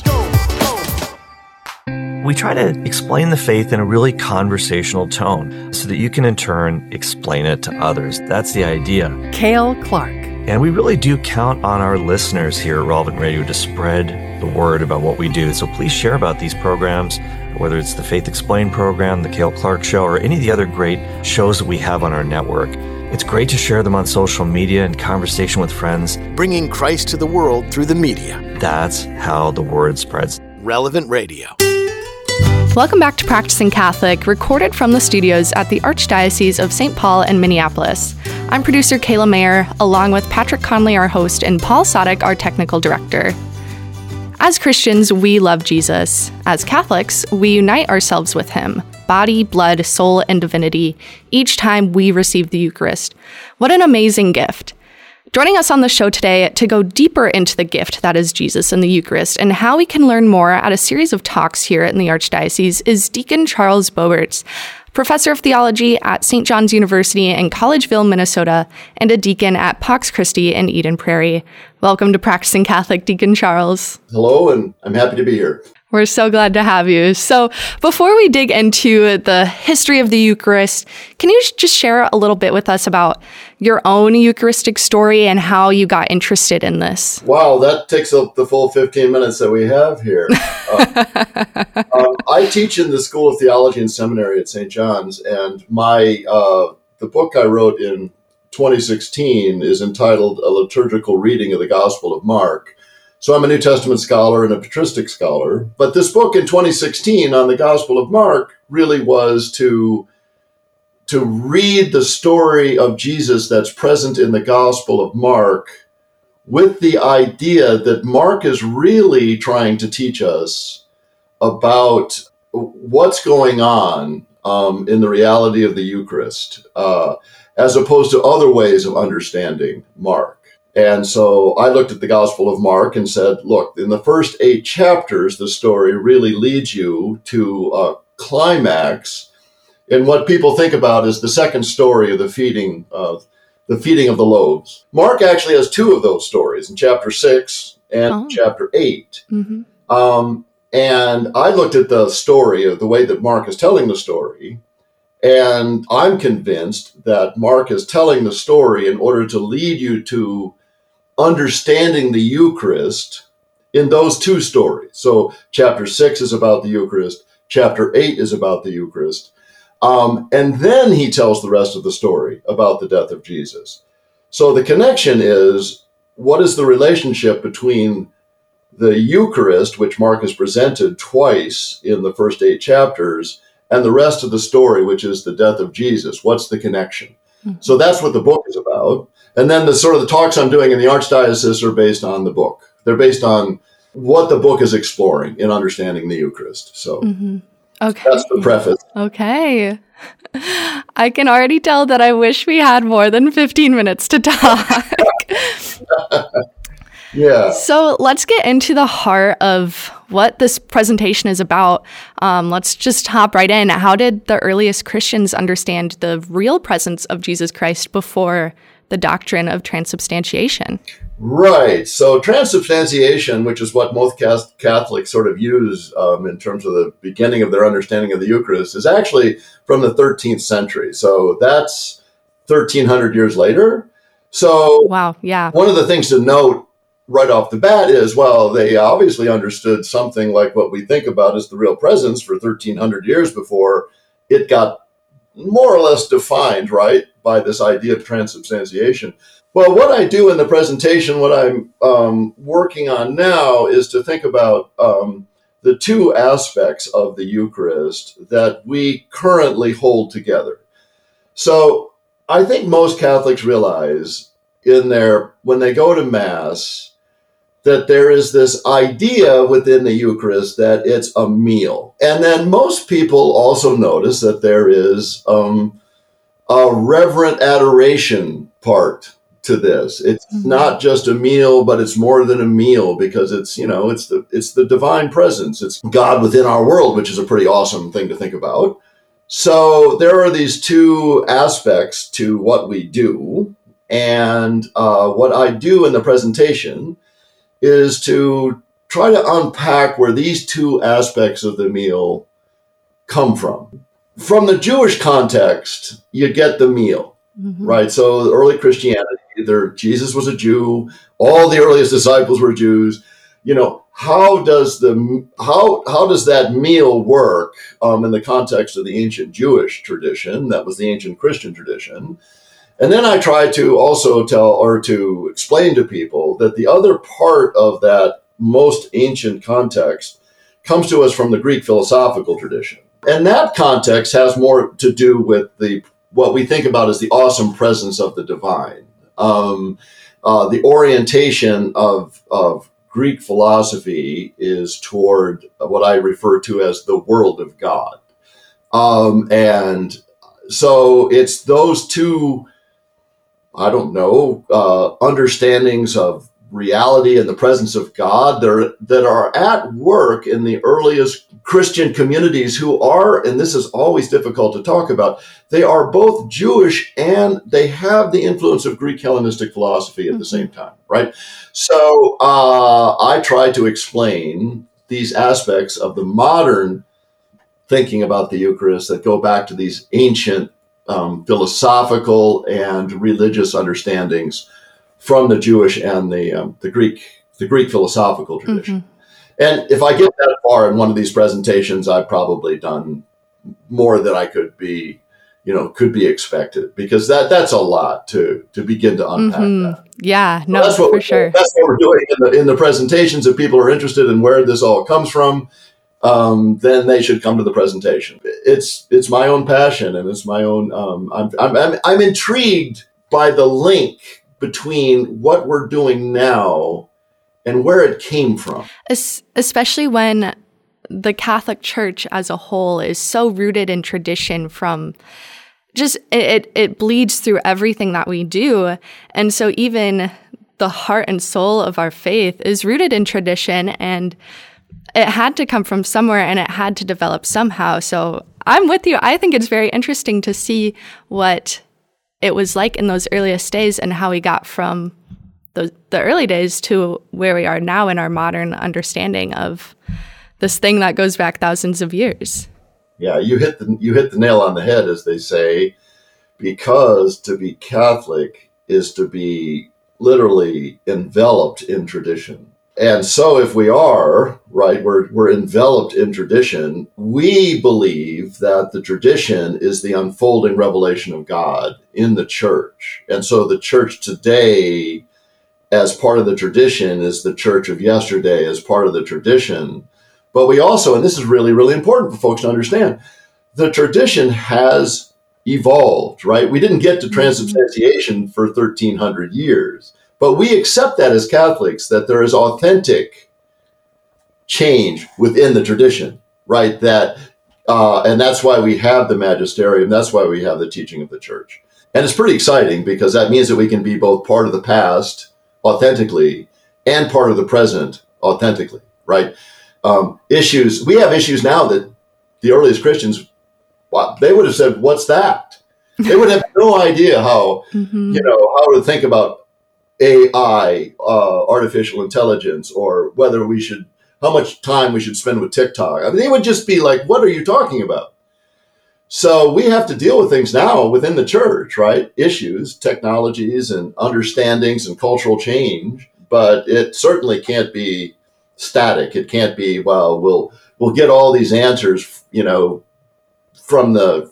Speaker 15: We try to explain the faith in a really conversational tone so that you can in turn explain it to others. That's the idea.
Speaker 9: Cale Clark.
Speaker 15: And we really do count on our listeners here at Relevant Radio to spread the word about what we do. So please share about these programs, whether it's the Faith Explained program, the Cale Clark Show, or any of the other great shows that we have on our network. It's great to share them on social media and conversation with friends.
Speaker 16: Bringing Christ to the world through the media.
Speaker 15: That's how the word spreads.
Speaker 16: Relevant Radio.
Speaker 17: Welcome back to Practicing Catholic, recorded from the studios at the Archdiocese of St. Paul and Minneapolis. I'm producer Kayla Mayer, along with Patrick Conley, our host, and Paul Sadek, our technical director. As Christians, we love Jesus. As Catholics, we unite ourselves with him, body, blood, soul, and divinity, each time we receive the Eucharist. What an amazing gift. Joining us on the show today to go deeper into the gift that is Jesus and the Eucharist and how we can learn more at a series of talks here in the Archdiocese is Deacon Charles Boberts, professor of theology at St. John's University in Collegeville, Minnesota, and a deacon at Pax Christi in Eden Prairie. Welcome to Practicing Catholic, Deacon Charles.
Speaker 18: Hello, and I'm happy to be here.
Speaker 17: We're so glad to have you. So before we dig into the history of the Eucharist, can you just share a little bit with us about your own Eucharistic story and how you got interested in this?
Speaker 18: Wow, that takes up the full 15 minutes that we have here. I teach in the School of Theology and Seminary at St. John's, and the book I wrote in 2016 is entitled A Liturgical Reading of the Gospel of Mark. So I'm a New Testament scholar and a patristic scholar. But this book in 2016 on the Gospel of Mark really was to read the story of Jesus that's present in the Gospel of Mark with the idea that Mark is really trying to teach us about what's going on in the reality of the Eucharist, as opposed to other ways of understanding Mark. And so I looked at the Gospel of Mark and said, look, in the first 8 chapters, the story really leads you to a climax in what people think about as the second story of the feeding of the loaves. Mark actually has 2 of those stories in chapter 6 and chapter 8. Mm-hmm. And I looked at the story of the way that Mark is telling the story, and I'm convinced that Mark is telling the story in order to lead you to understanding the Eucharist in those 2 stories. So chapter 6 is about the Eucharist, chapter 8 is about the Eucharist, and then he tells the rest of the story about the death of Jesus. So the connection is, what is the relationship between the Eucharist, which Mark has presented twice in the first 8 chapters, and the rest of the story, which is the death of Jesus? What's the connection? Mm-hmm. So that's what the book is about. And then the talks I'm doing in the Archdiocese are based on the book. They're based on what the book is exploring in understanding the Eucharist. So
Speaker 17: okay.
Speaker 18: That's the preface.
Speaker 17: Okay. I can already tell that I wish we had more than 15 minutes to talk.
Speaker 18: Yeah.
Speaker 17: So let's get into the heart of what this presentation is about. Let's just hop right in. How did the earliest Christians understand the real presence of Jesus Christ before the doctrine of transubstantiation?
Speaker 18: Right. So transubstantiation, which is what most Catholics sort of use in terms of the beginning of their understanding of the Eucharist, is actually from the 13th century. So that's 1,300 years later. So
Speaker 17: wow, yeah.
Speaker 18: One of the things to note right off the bat is, well, they obviously understood something like what we think about as the real presence for 1,300 years before it got more or less defined, right, by this idea of transubstantiation. Well, what I do in the presentation, what I'm working on now, is to think about the 2 aspects of the Eucharist that we currently hold together. So I think most Catholics realize when they go to Mass, that there is this idea within the Eucharist that it's a meal. And then most people also notice that there is a reverent adoration part to this. It's not just a meal, but it's more than a meal, because it's the divine presence. It's God within our world, which is a pretty awesome thing to think about. So there are these 2 aspects to what we do. And what I do in the presentation is to try to unpack where these 2 aspects of the meal come from. From the Jewish context, you get the meal, right? So the early Christianity, Jesus was a Jew, all the earliest disciples were Jews. How does that meal work in the context of the ancient Jewish tradition? That was the ancient Christian tradition. And then I try to also to explain to people that the other part of that most ancient context comes to us from the Greek philosophical tradition. And that context has more to do with what we think about as the awesome presence of the divine. The orientation of Greek philosophy is toward what I refer to as the world of God. And so it's those 2, understandings of reality and the presence of God that are at work in the earliest Christian communities, who are, and this is always difficult to talk about, they are both Jewish and they have the influence of Greek Hellenistic philosophy at the same time, right? So I try to explain these aspects of the modern thinking about the Eucharist that go back to these ancient philosophical and religious understandings from the Jewish and the Greek philosophical tradition. And if I get that far in one of these presentations, I've probably done more than I could be expected, because that's a lot to begin to unpack that.
Speaker 17: Yeah, no, so for sure.
Speaker 18: That's what we're doing in the presentations. If people are interested in where this all comes from, then they should come to the presentation. It's my own passion, and it's my own. I'm intrigued by the link between what we're doing now and where it came from.
Speaker 17: Especially when the Catholic Church as a whole is so rooted in tradition from just, it bleeds through everything that we do. And so even the heart and soul of our faith is rooted in tradition, and it had to come from somewhere and it had to develop somehow. So I'm with you. I think it's very interesting to see what it was like in those earliest days and how we got from the early days to where we are now in our modern understanding of this thing that goes back thousands of years.
Speaker 18: Yeah, you hit the nail on the head, as they say, because to be Catholic is to be literally enveloped in tradition. And so if we are, right, we're enveloped in tradition, we believe that the tradition is the unfolding revelation of God in the church. And so the church today, as part of the tradition, is the church of yesterday as part of the tradition. But we also, and this is really, really important for folks to understand, the tradition has evolved, right? We didn't get to transubstantiation for 1,300 years. But we accept that as Catholics, that there is authentic change within the tradition, right? And that's why we have the magisterium. That's why we have the teaching of the church. And it's pretty exciting because that means that we can be both part of the past authentically and part of the present authentically, right? We have issues now that the earliest Christians, they would have said, what's that? They would have no idea how, how to think about AI, artificial intelligence, or how much time we should spend with TikTok. I mean, they would just be like, what are you talking about? So we have to deal with things now within the church, right? Issues, technologies, and understandings and cultural change, but it certainly can't be static. It can't be, well, we'll get all these answers, from the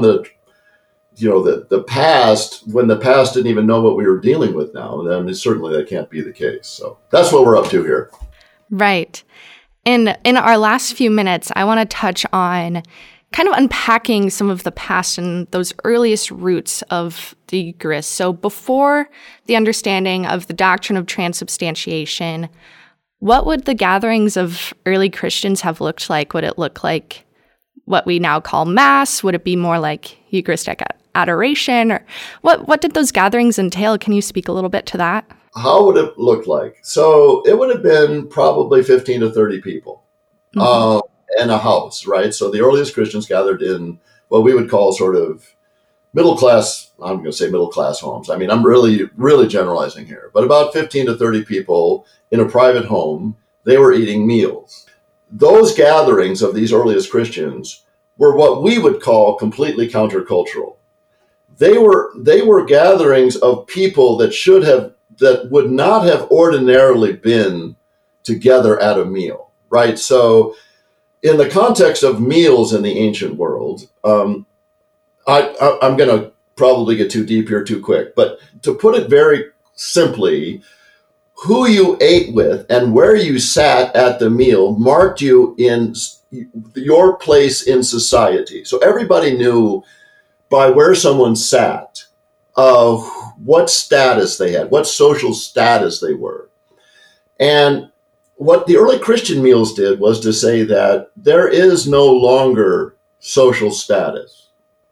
Speaker 18: past, when the past didn't even know what we were dealing with now. And then certainly that can't be the case. So that's what we're up to here.
Speaker 17: Right. And in our last few minutes, I want to touch on kind of unpacking some of the past and those earliest roots of the Eucharist. So before the understanding of the doctrine of transubstantiation, what would the gatherings of early Christians have looked like? Would it look like what we now call Mass? Would it be more like Eucharistic adoration? Or what did those gatherings entail? Can you speak a little bit to that?
Speaker 18: How would it look like? So it would have been probably 15 to 30 people in a house, right? So the earliest Christians gathered in what we would call sort of middle class, I'm going to say middle class homes. I mean, I'm really, really generalizing here, but about 15 to 30 people in a private home, they were eating meals. Those gatherings of these earliest Christians were what we would call completely countercultural. They were gatherings of people that would not have ordinarily been together at a meal, right? So in the context of meals in the ancient world, I'm going to probably get too deep here too quick, but to put it very simply, who you ate with and where you sat at the meal marked you in your place in society. So everybody knew by where someone sat, what status they had, what social status they were. And what the early Christian meals did was to say that there is no longer social status.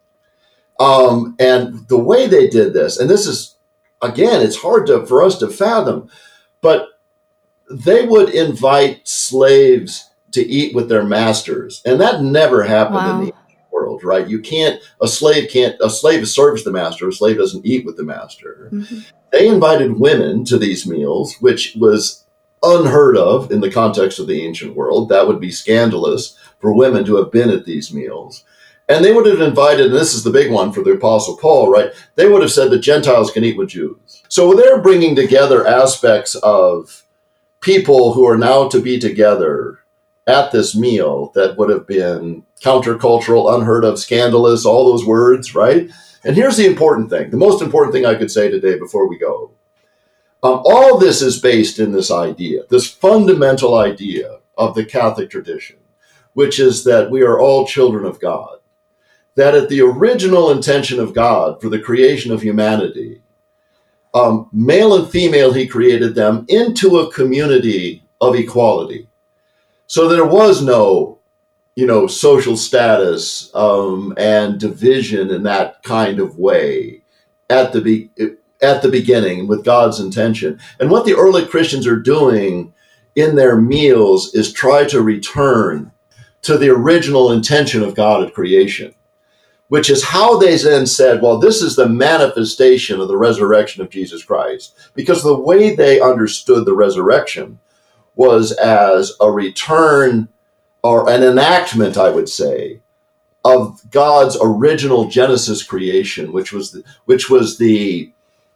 Speaker 18: And the way they did this, and this is, again, it's hard for us to fathom, but they would invite slaves to eat with their masters. And that never happened in the world, right? A slave serves the master. A slave doesn't eat with the master. Mm-hmm. They invited women to these meals, which was unheard of in the context of the ancient world. That would be scandalous for women to have been at these meals. And they would have invited, and this is the big one for the Apostle Paul, right? They would have said that Gentiles can eat with Jews. So they're bringing together aspects of people who are now to be together at this meal that would have been countercultural, unheard of, scandalous, all those words, right? And here's the important thing, the most important thing I could say today before we go. All this is based in this idea, this fundamental idea of the Catholic tradition, which is that we are all children of God. That at the original intention of God for the creation of humanity, male and female, he created them into a community of equality. So there was no social status and division in that kind of way at the beginning with God's intention. And what the early Christians are doing in their meals is try to return to the original intention of God at creation, which is how they then said, well, this is the manifestation of the resurrection of Jesus Christ, because the way they understood the resurrection was as a return or an enactment, I would say, of God's original Genesis creation, which was the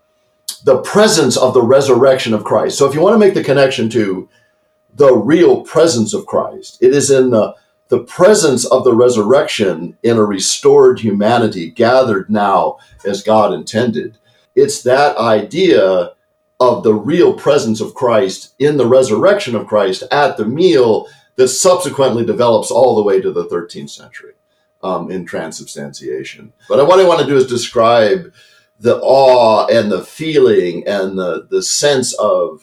Speaker 18: presence of the resurrection of Christ. So if you want to make the connection to the real presence of Christ, it is in the presence of the resurrection in a restored humanity gathered now as God intended. It's that idea of the real presence of Christ in the resurrection of Christ at the meal that subsequently develops all the way to the 13th century in transubstantiation. But what I want to do is describe the awe and the feeling and the sense of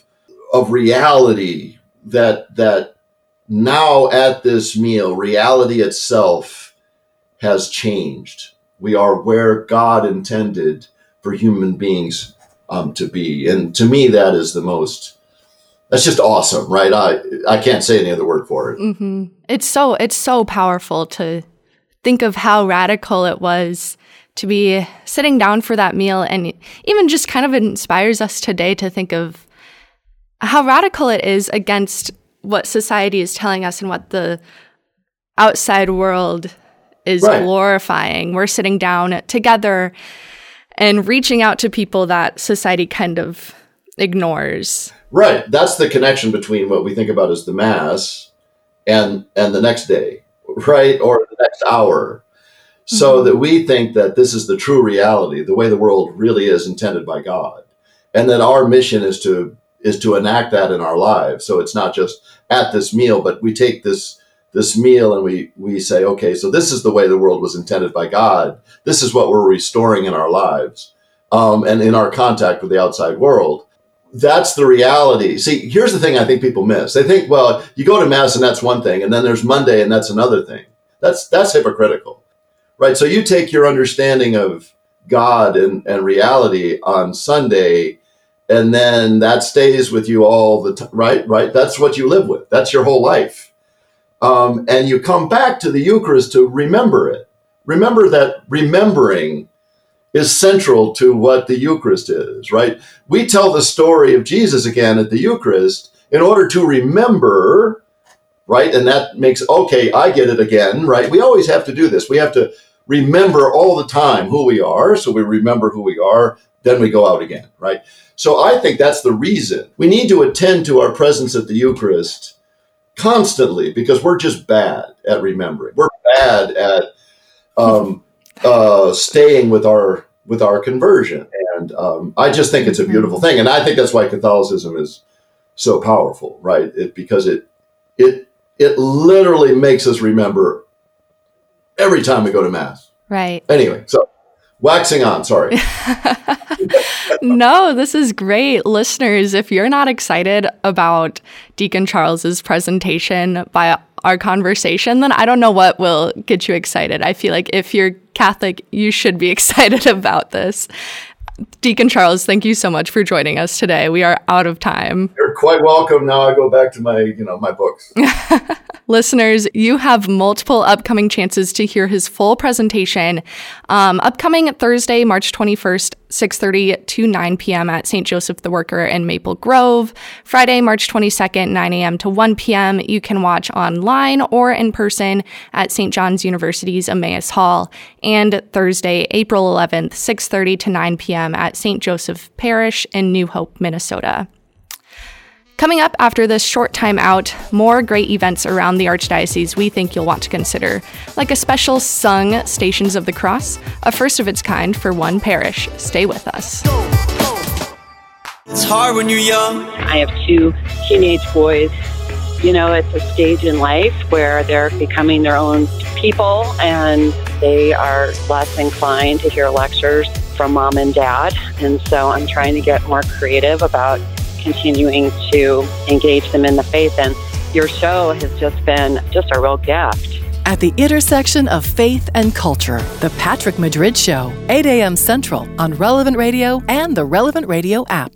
Speaker 18: reality that now at this meal, reality itself has changed. We are where God intended for human beings to be. And to me, that is that's just awesome, right? I can't say any other word for it.
Speaker 17: Mm-hmm. It's so powerful to think of how radical it was to be sitting down for that meal, and even just kind of inspires us today to think of how radical it is against what society is telling us and what the outside world is glorifying. We're sitting down together and reaching out to people that society kind of ignores.
Speaker 18: Right. That's the connection between what we think about as the Mass and the next day, right? Or the next hour. So that we think that this is the true reality, the way the world really is intended by God. And that our mission is to enact that in our lives. So it's not just at this meal, but we take this meal and we say, okay, so this is the way the world was intended by God. This is what we're restoring in our lives and in our contact with the outside world. That's the reality. See, here's the thing I think people miss. They think, well, you go to Mass and that's one thing, and then there's Monday and that's another thing. That's hypocritical, right? So you take your understanding of God and reality on Sunday, and then that stays with you all the time, right? That's what you live with. That's your whole life. And you come back to the Eucharist to remember it. Remember that remembering is central to what the Eucharist is, right? We tell the story of Jesus again at the Eucharist in order to remember, right? And that makes, okay, I get it again, right? We always have to do this. We have to remember all the time who we are. So we remember who we are, then we go out again, right? So I think that's the reason. We need to attend to our presence at the Eucharist constantly because we're just bad at remembering. We're bad at staying with our conversion. And I just think it's a beautiful thing. And I think that's why Catholicism is so powerful, right? Because it literally makes us remember every time we go to Mass.
Speaker 17: Right.
Speaker 18: Anyway, so waxing on, sorry.
Speaker 17: No, this is great. Listeners, if you're not excited about Deacon Charles's presentation by our conversation, then I don't know what will get you excited. I feel like if you're Catholic, you should be excited about this. Deacon Charles, thank you so much for joining us today. We are out of time.
Speaker 18: You're quite welcome. Now I go back to my books.
Speaker 17: Listeners, you have multiple upcoming chances to hear his full presentation. Upcoming Thursday, March 21st, 6:30 to 9 p.m. at St. Joseph the Worker in Maple Grove. Friday, March 22nd, 9 a.m. to 1 p.m. You can watch online or in person at St. John's University's Emmaus Hall. And Thursday, April 11th, 6:30 to 9 p.m. at St. Joseph Parish in New Hope, Minnesota. Coming up after this short time out, more great events around the Archdiocese we think you'll want to consider, like a special sung Stations of the Cross, a first of its kind for one parish. Stay with us.
Speaker 19: It's hard when you're young.
Speaker 20: I have 2 teenage boys. You know, it's a stage in life where they're becoming their own people and they are less inclined to hear lectures from mom and dad. And so I'm trying to get more creative about continuing to engage them in the faith. And your show has just been just a real gift.
Speaker 9: At the intersection of faith and culture, The Patrick Madrid Show, 8 a.m. Central on Relevant Radio and the Relevant Radio app.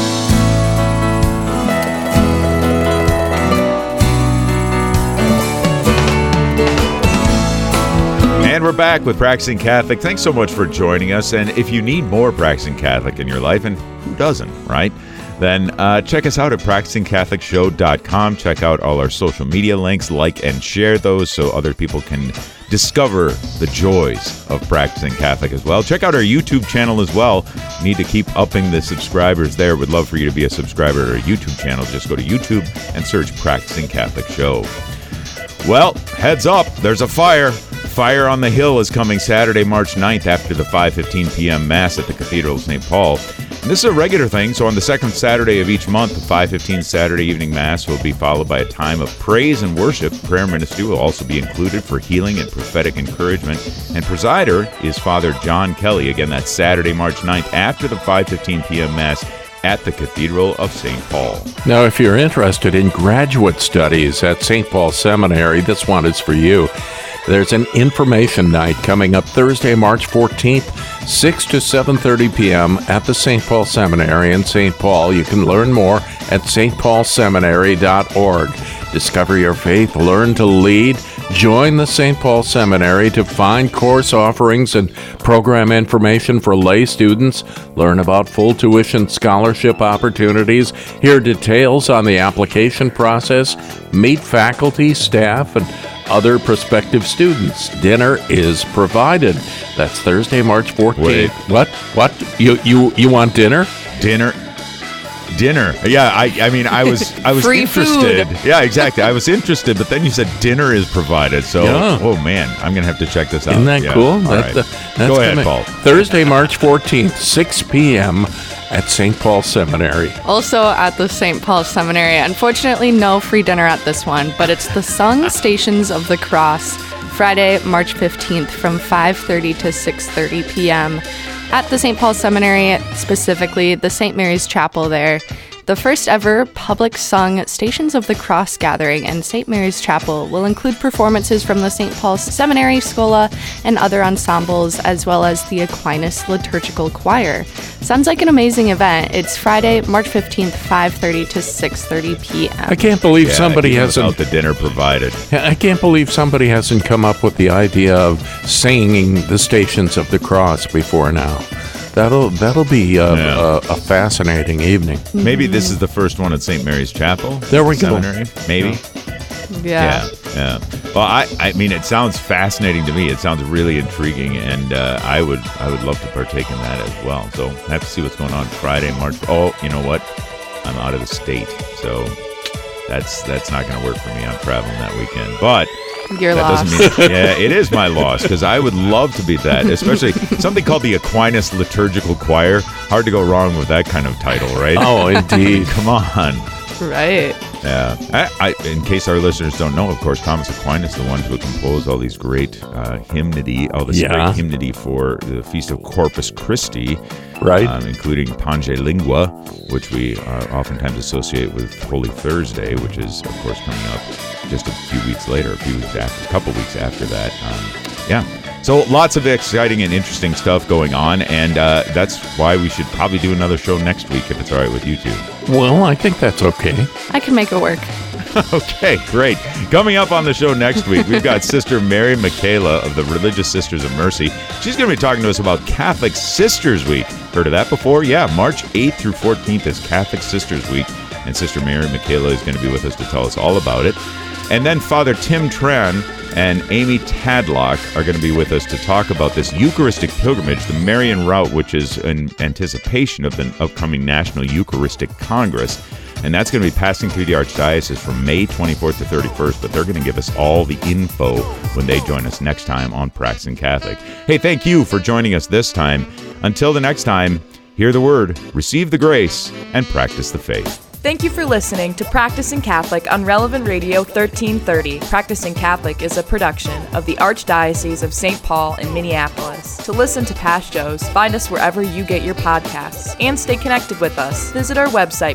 Speaker 7: And we're back with Practicing Catholic. Thanks so much for joining us. And if you need more Practicing Catholic in your life, and who doesn't, right? Then check us out at practicingcatholicshow.com. Check out all our social media links, like and share those so other people can discover the joys of practicing Catholic as well. Check out our YouTube channel as well. We need to keep upping the subscribers there. We'd love for you to be a subscriber to our YouTube channel. Just go to YouTube and search Practicing Catholic Show. Well, heads up, there's a fire. Fire on the Hill is coming Saturday, March 9th after the 5:15 p.m. Mass at the Cathedral of St. Paul. And this is a regular thing, so on the second Saturday of each month, the 5:15 Saturday evening Mass will be followed by a time of praise and worship. Prayer ministry will also be included for healing and prophetic encouragement. And presider is Father John Kelly. Again, that's Saturday, March 9th after the 5:15 p.m. Mass at the Cathedral of St. Paul.
Speaker 19: Now, if you're interested in graduate studies at St. Paul Seminary, this one is for you. There's an information night coming up Thursday, March 14th, 6 to 7:30 p.m. at the St. Paul Seminary in St. Paul. You can learn more at stpaulseminary.org. Discover your faith, learn to lead. Join the St. Paul Seminary to find course offerings and program information for lay students. Learn about full tuition scholarship opportunities. Hear details on the application process. Meet faculty, staff, and other prospective students. Dinner is provided. That's Thursday, March 14th.
Speaker 7: Wait.
Speaker 19: What? You want dinner?
Speaker 7: Dinner. Yeah, I mean, I was
Speaker 2: Free
Speaker 7: interested.
Speaker 2: food.
Speaker 7: Yeah, exactly. I was interested, but then you said dinner is provided. So,
Speaker 19: Yeah.
Speaker 7: oh man, I'm gonna have to check this out.
Speaker 19: Isn't that
Speaker 7: Yeah.
Speaker 19: cool?
Speaker 7: All right.
Speaker 19: That's
Speaker 7: Go ahead,
Speaker 19: coming.
Speaker 7: Paul.
Speaker 19: Thursday, March 14th, 6 p.m. at St. Paul Seminary.
Speaker 17: Also at the St. Paul Seminary. Unfortunately, no free dinner at this one, but it's the Sung Stations of the Cross, Friday, March 15th from 5:30 to 6:30 p.m. at the St. Paul Seminary, specifically the St. Mary's Chapel there. The first ever public sung Stations of the Cross gathering in St. Mary's Chapel will include performances from the St. Paul Seminary, Schola, and other ensembles, as well as the Aquinas Liturgical Choir. Sounds like an amazing event. It's Friday, March 15th, 5:30 to 6:30 p.m.
Speaker 19: I can't believe somebody
Speaker 7: even
Speaker 19: hasn't.
Speaker 7: without the dinner provided.
Speaker 19: I can't believe somebody hasn't come up with the idea of singing the Stations of the Cross before now. That'll be a fascinating evening.
Speaker 7: Maybe this is the first one at St. Mary's Chapel.
Speaker 19: There we go.
Speaker 7: Seminary, maybe.
Speaker 17: Yeah.
Speaker 7: Well, I mean, it sounds fascinating to me. It sounds really intriguing, and I would love to partake in that as well. So I have to see what's going on Friday, March. Oh, you know what? I'm out of the state, so that's not going to work for me. I'm traveling that weekend, but.
Speaker 17: Your loss.
Speaker 7: Doesn't mean, yeah, it is my loss, because I would love to be that, especially something called the Aquinas Liturgical Choir. Hard to go wrong with that kind of title, right?
Speaker 19: Oh, indeed.
Speaker 7: Come on.
Speaker 17: Right.
Speaker 7: Yeah. In case our listeners don't know, of course, Thomas Aquinas, the one who composed all these great hymnody, all this great hymnody for the Feast of Corpus Christi,
Speaker 19: right?
Speaker 7: Including Pange Lingua, which we oftentimes associate with Holy Thursday, which is, of course, coming up just a few weeks later, a couple weeks after that. So lots of exciting and interesting stuff going on, and that's why we should probably do another show next week if it's all right with you two.
Speaker 19: Well, I think that's okay.
Speaker 17: I can make it work.
Speaker 7: Okay, great. Coming up on the show next week, we've got Sister Mary Michaela of the Religious Sisters of Mercy. She's going to be talking to us about Catholic Sisters Week. Heard of that before? Yeah, March 8th through 14th is Catholic Sisters Week, and Sister Mary Michaela is going to be with us to tell us all about it. And then Father Tim Tran and Amy Tadlock are going to be with us to talk about this Eucharistic pilgrimage, the Marian Route, which is in anticipation of the upcoming National Eucharistic Congress. And that's going to be passing through the Archdiocese from May 24th to 31st, but they're going to give us all the info when they join us next time on Practicing Catholic. Hey, thank you for joining us this time. Until the next time, hear the word, receive the grace, and practice the faith.
Speaker 2: Thank you for listening to Practicing Catholic on Relevant Radio 1330. Practicing Catholic is a production of the Archdiocese of St. Paul in Minneapolis. To listen to past shows, find us wherever you get your podcasts and stay connected with us. Visit our website,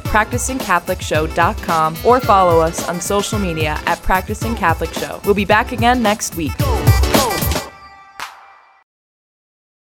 Speaker 2: practicingcatholicshow.com, or follow us on social media at Practicing Catholic Show. We'll be back again next week.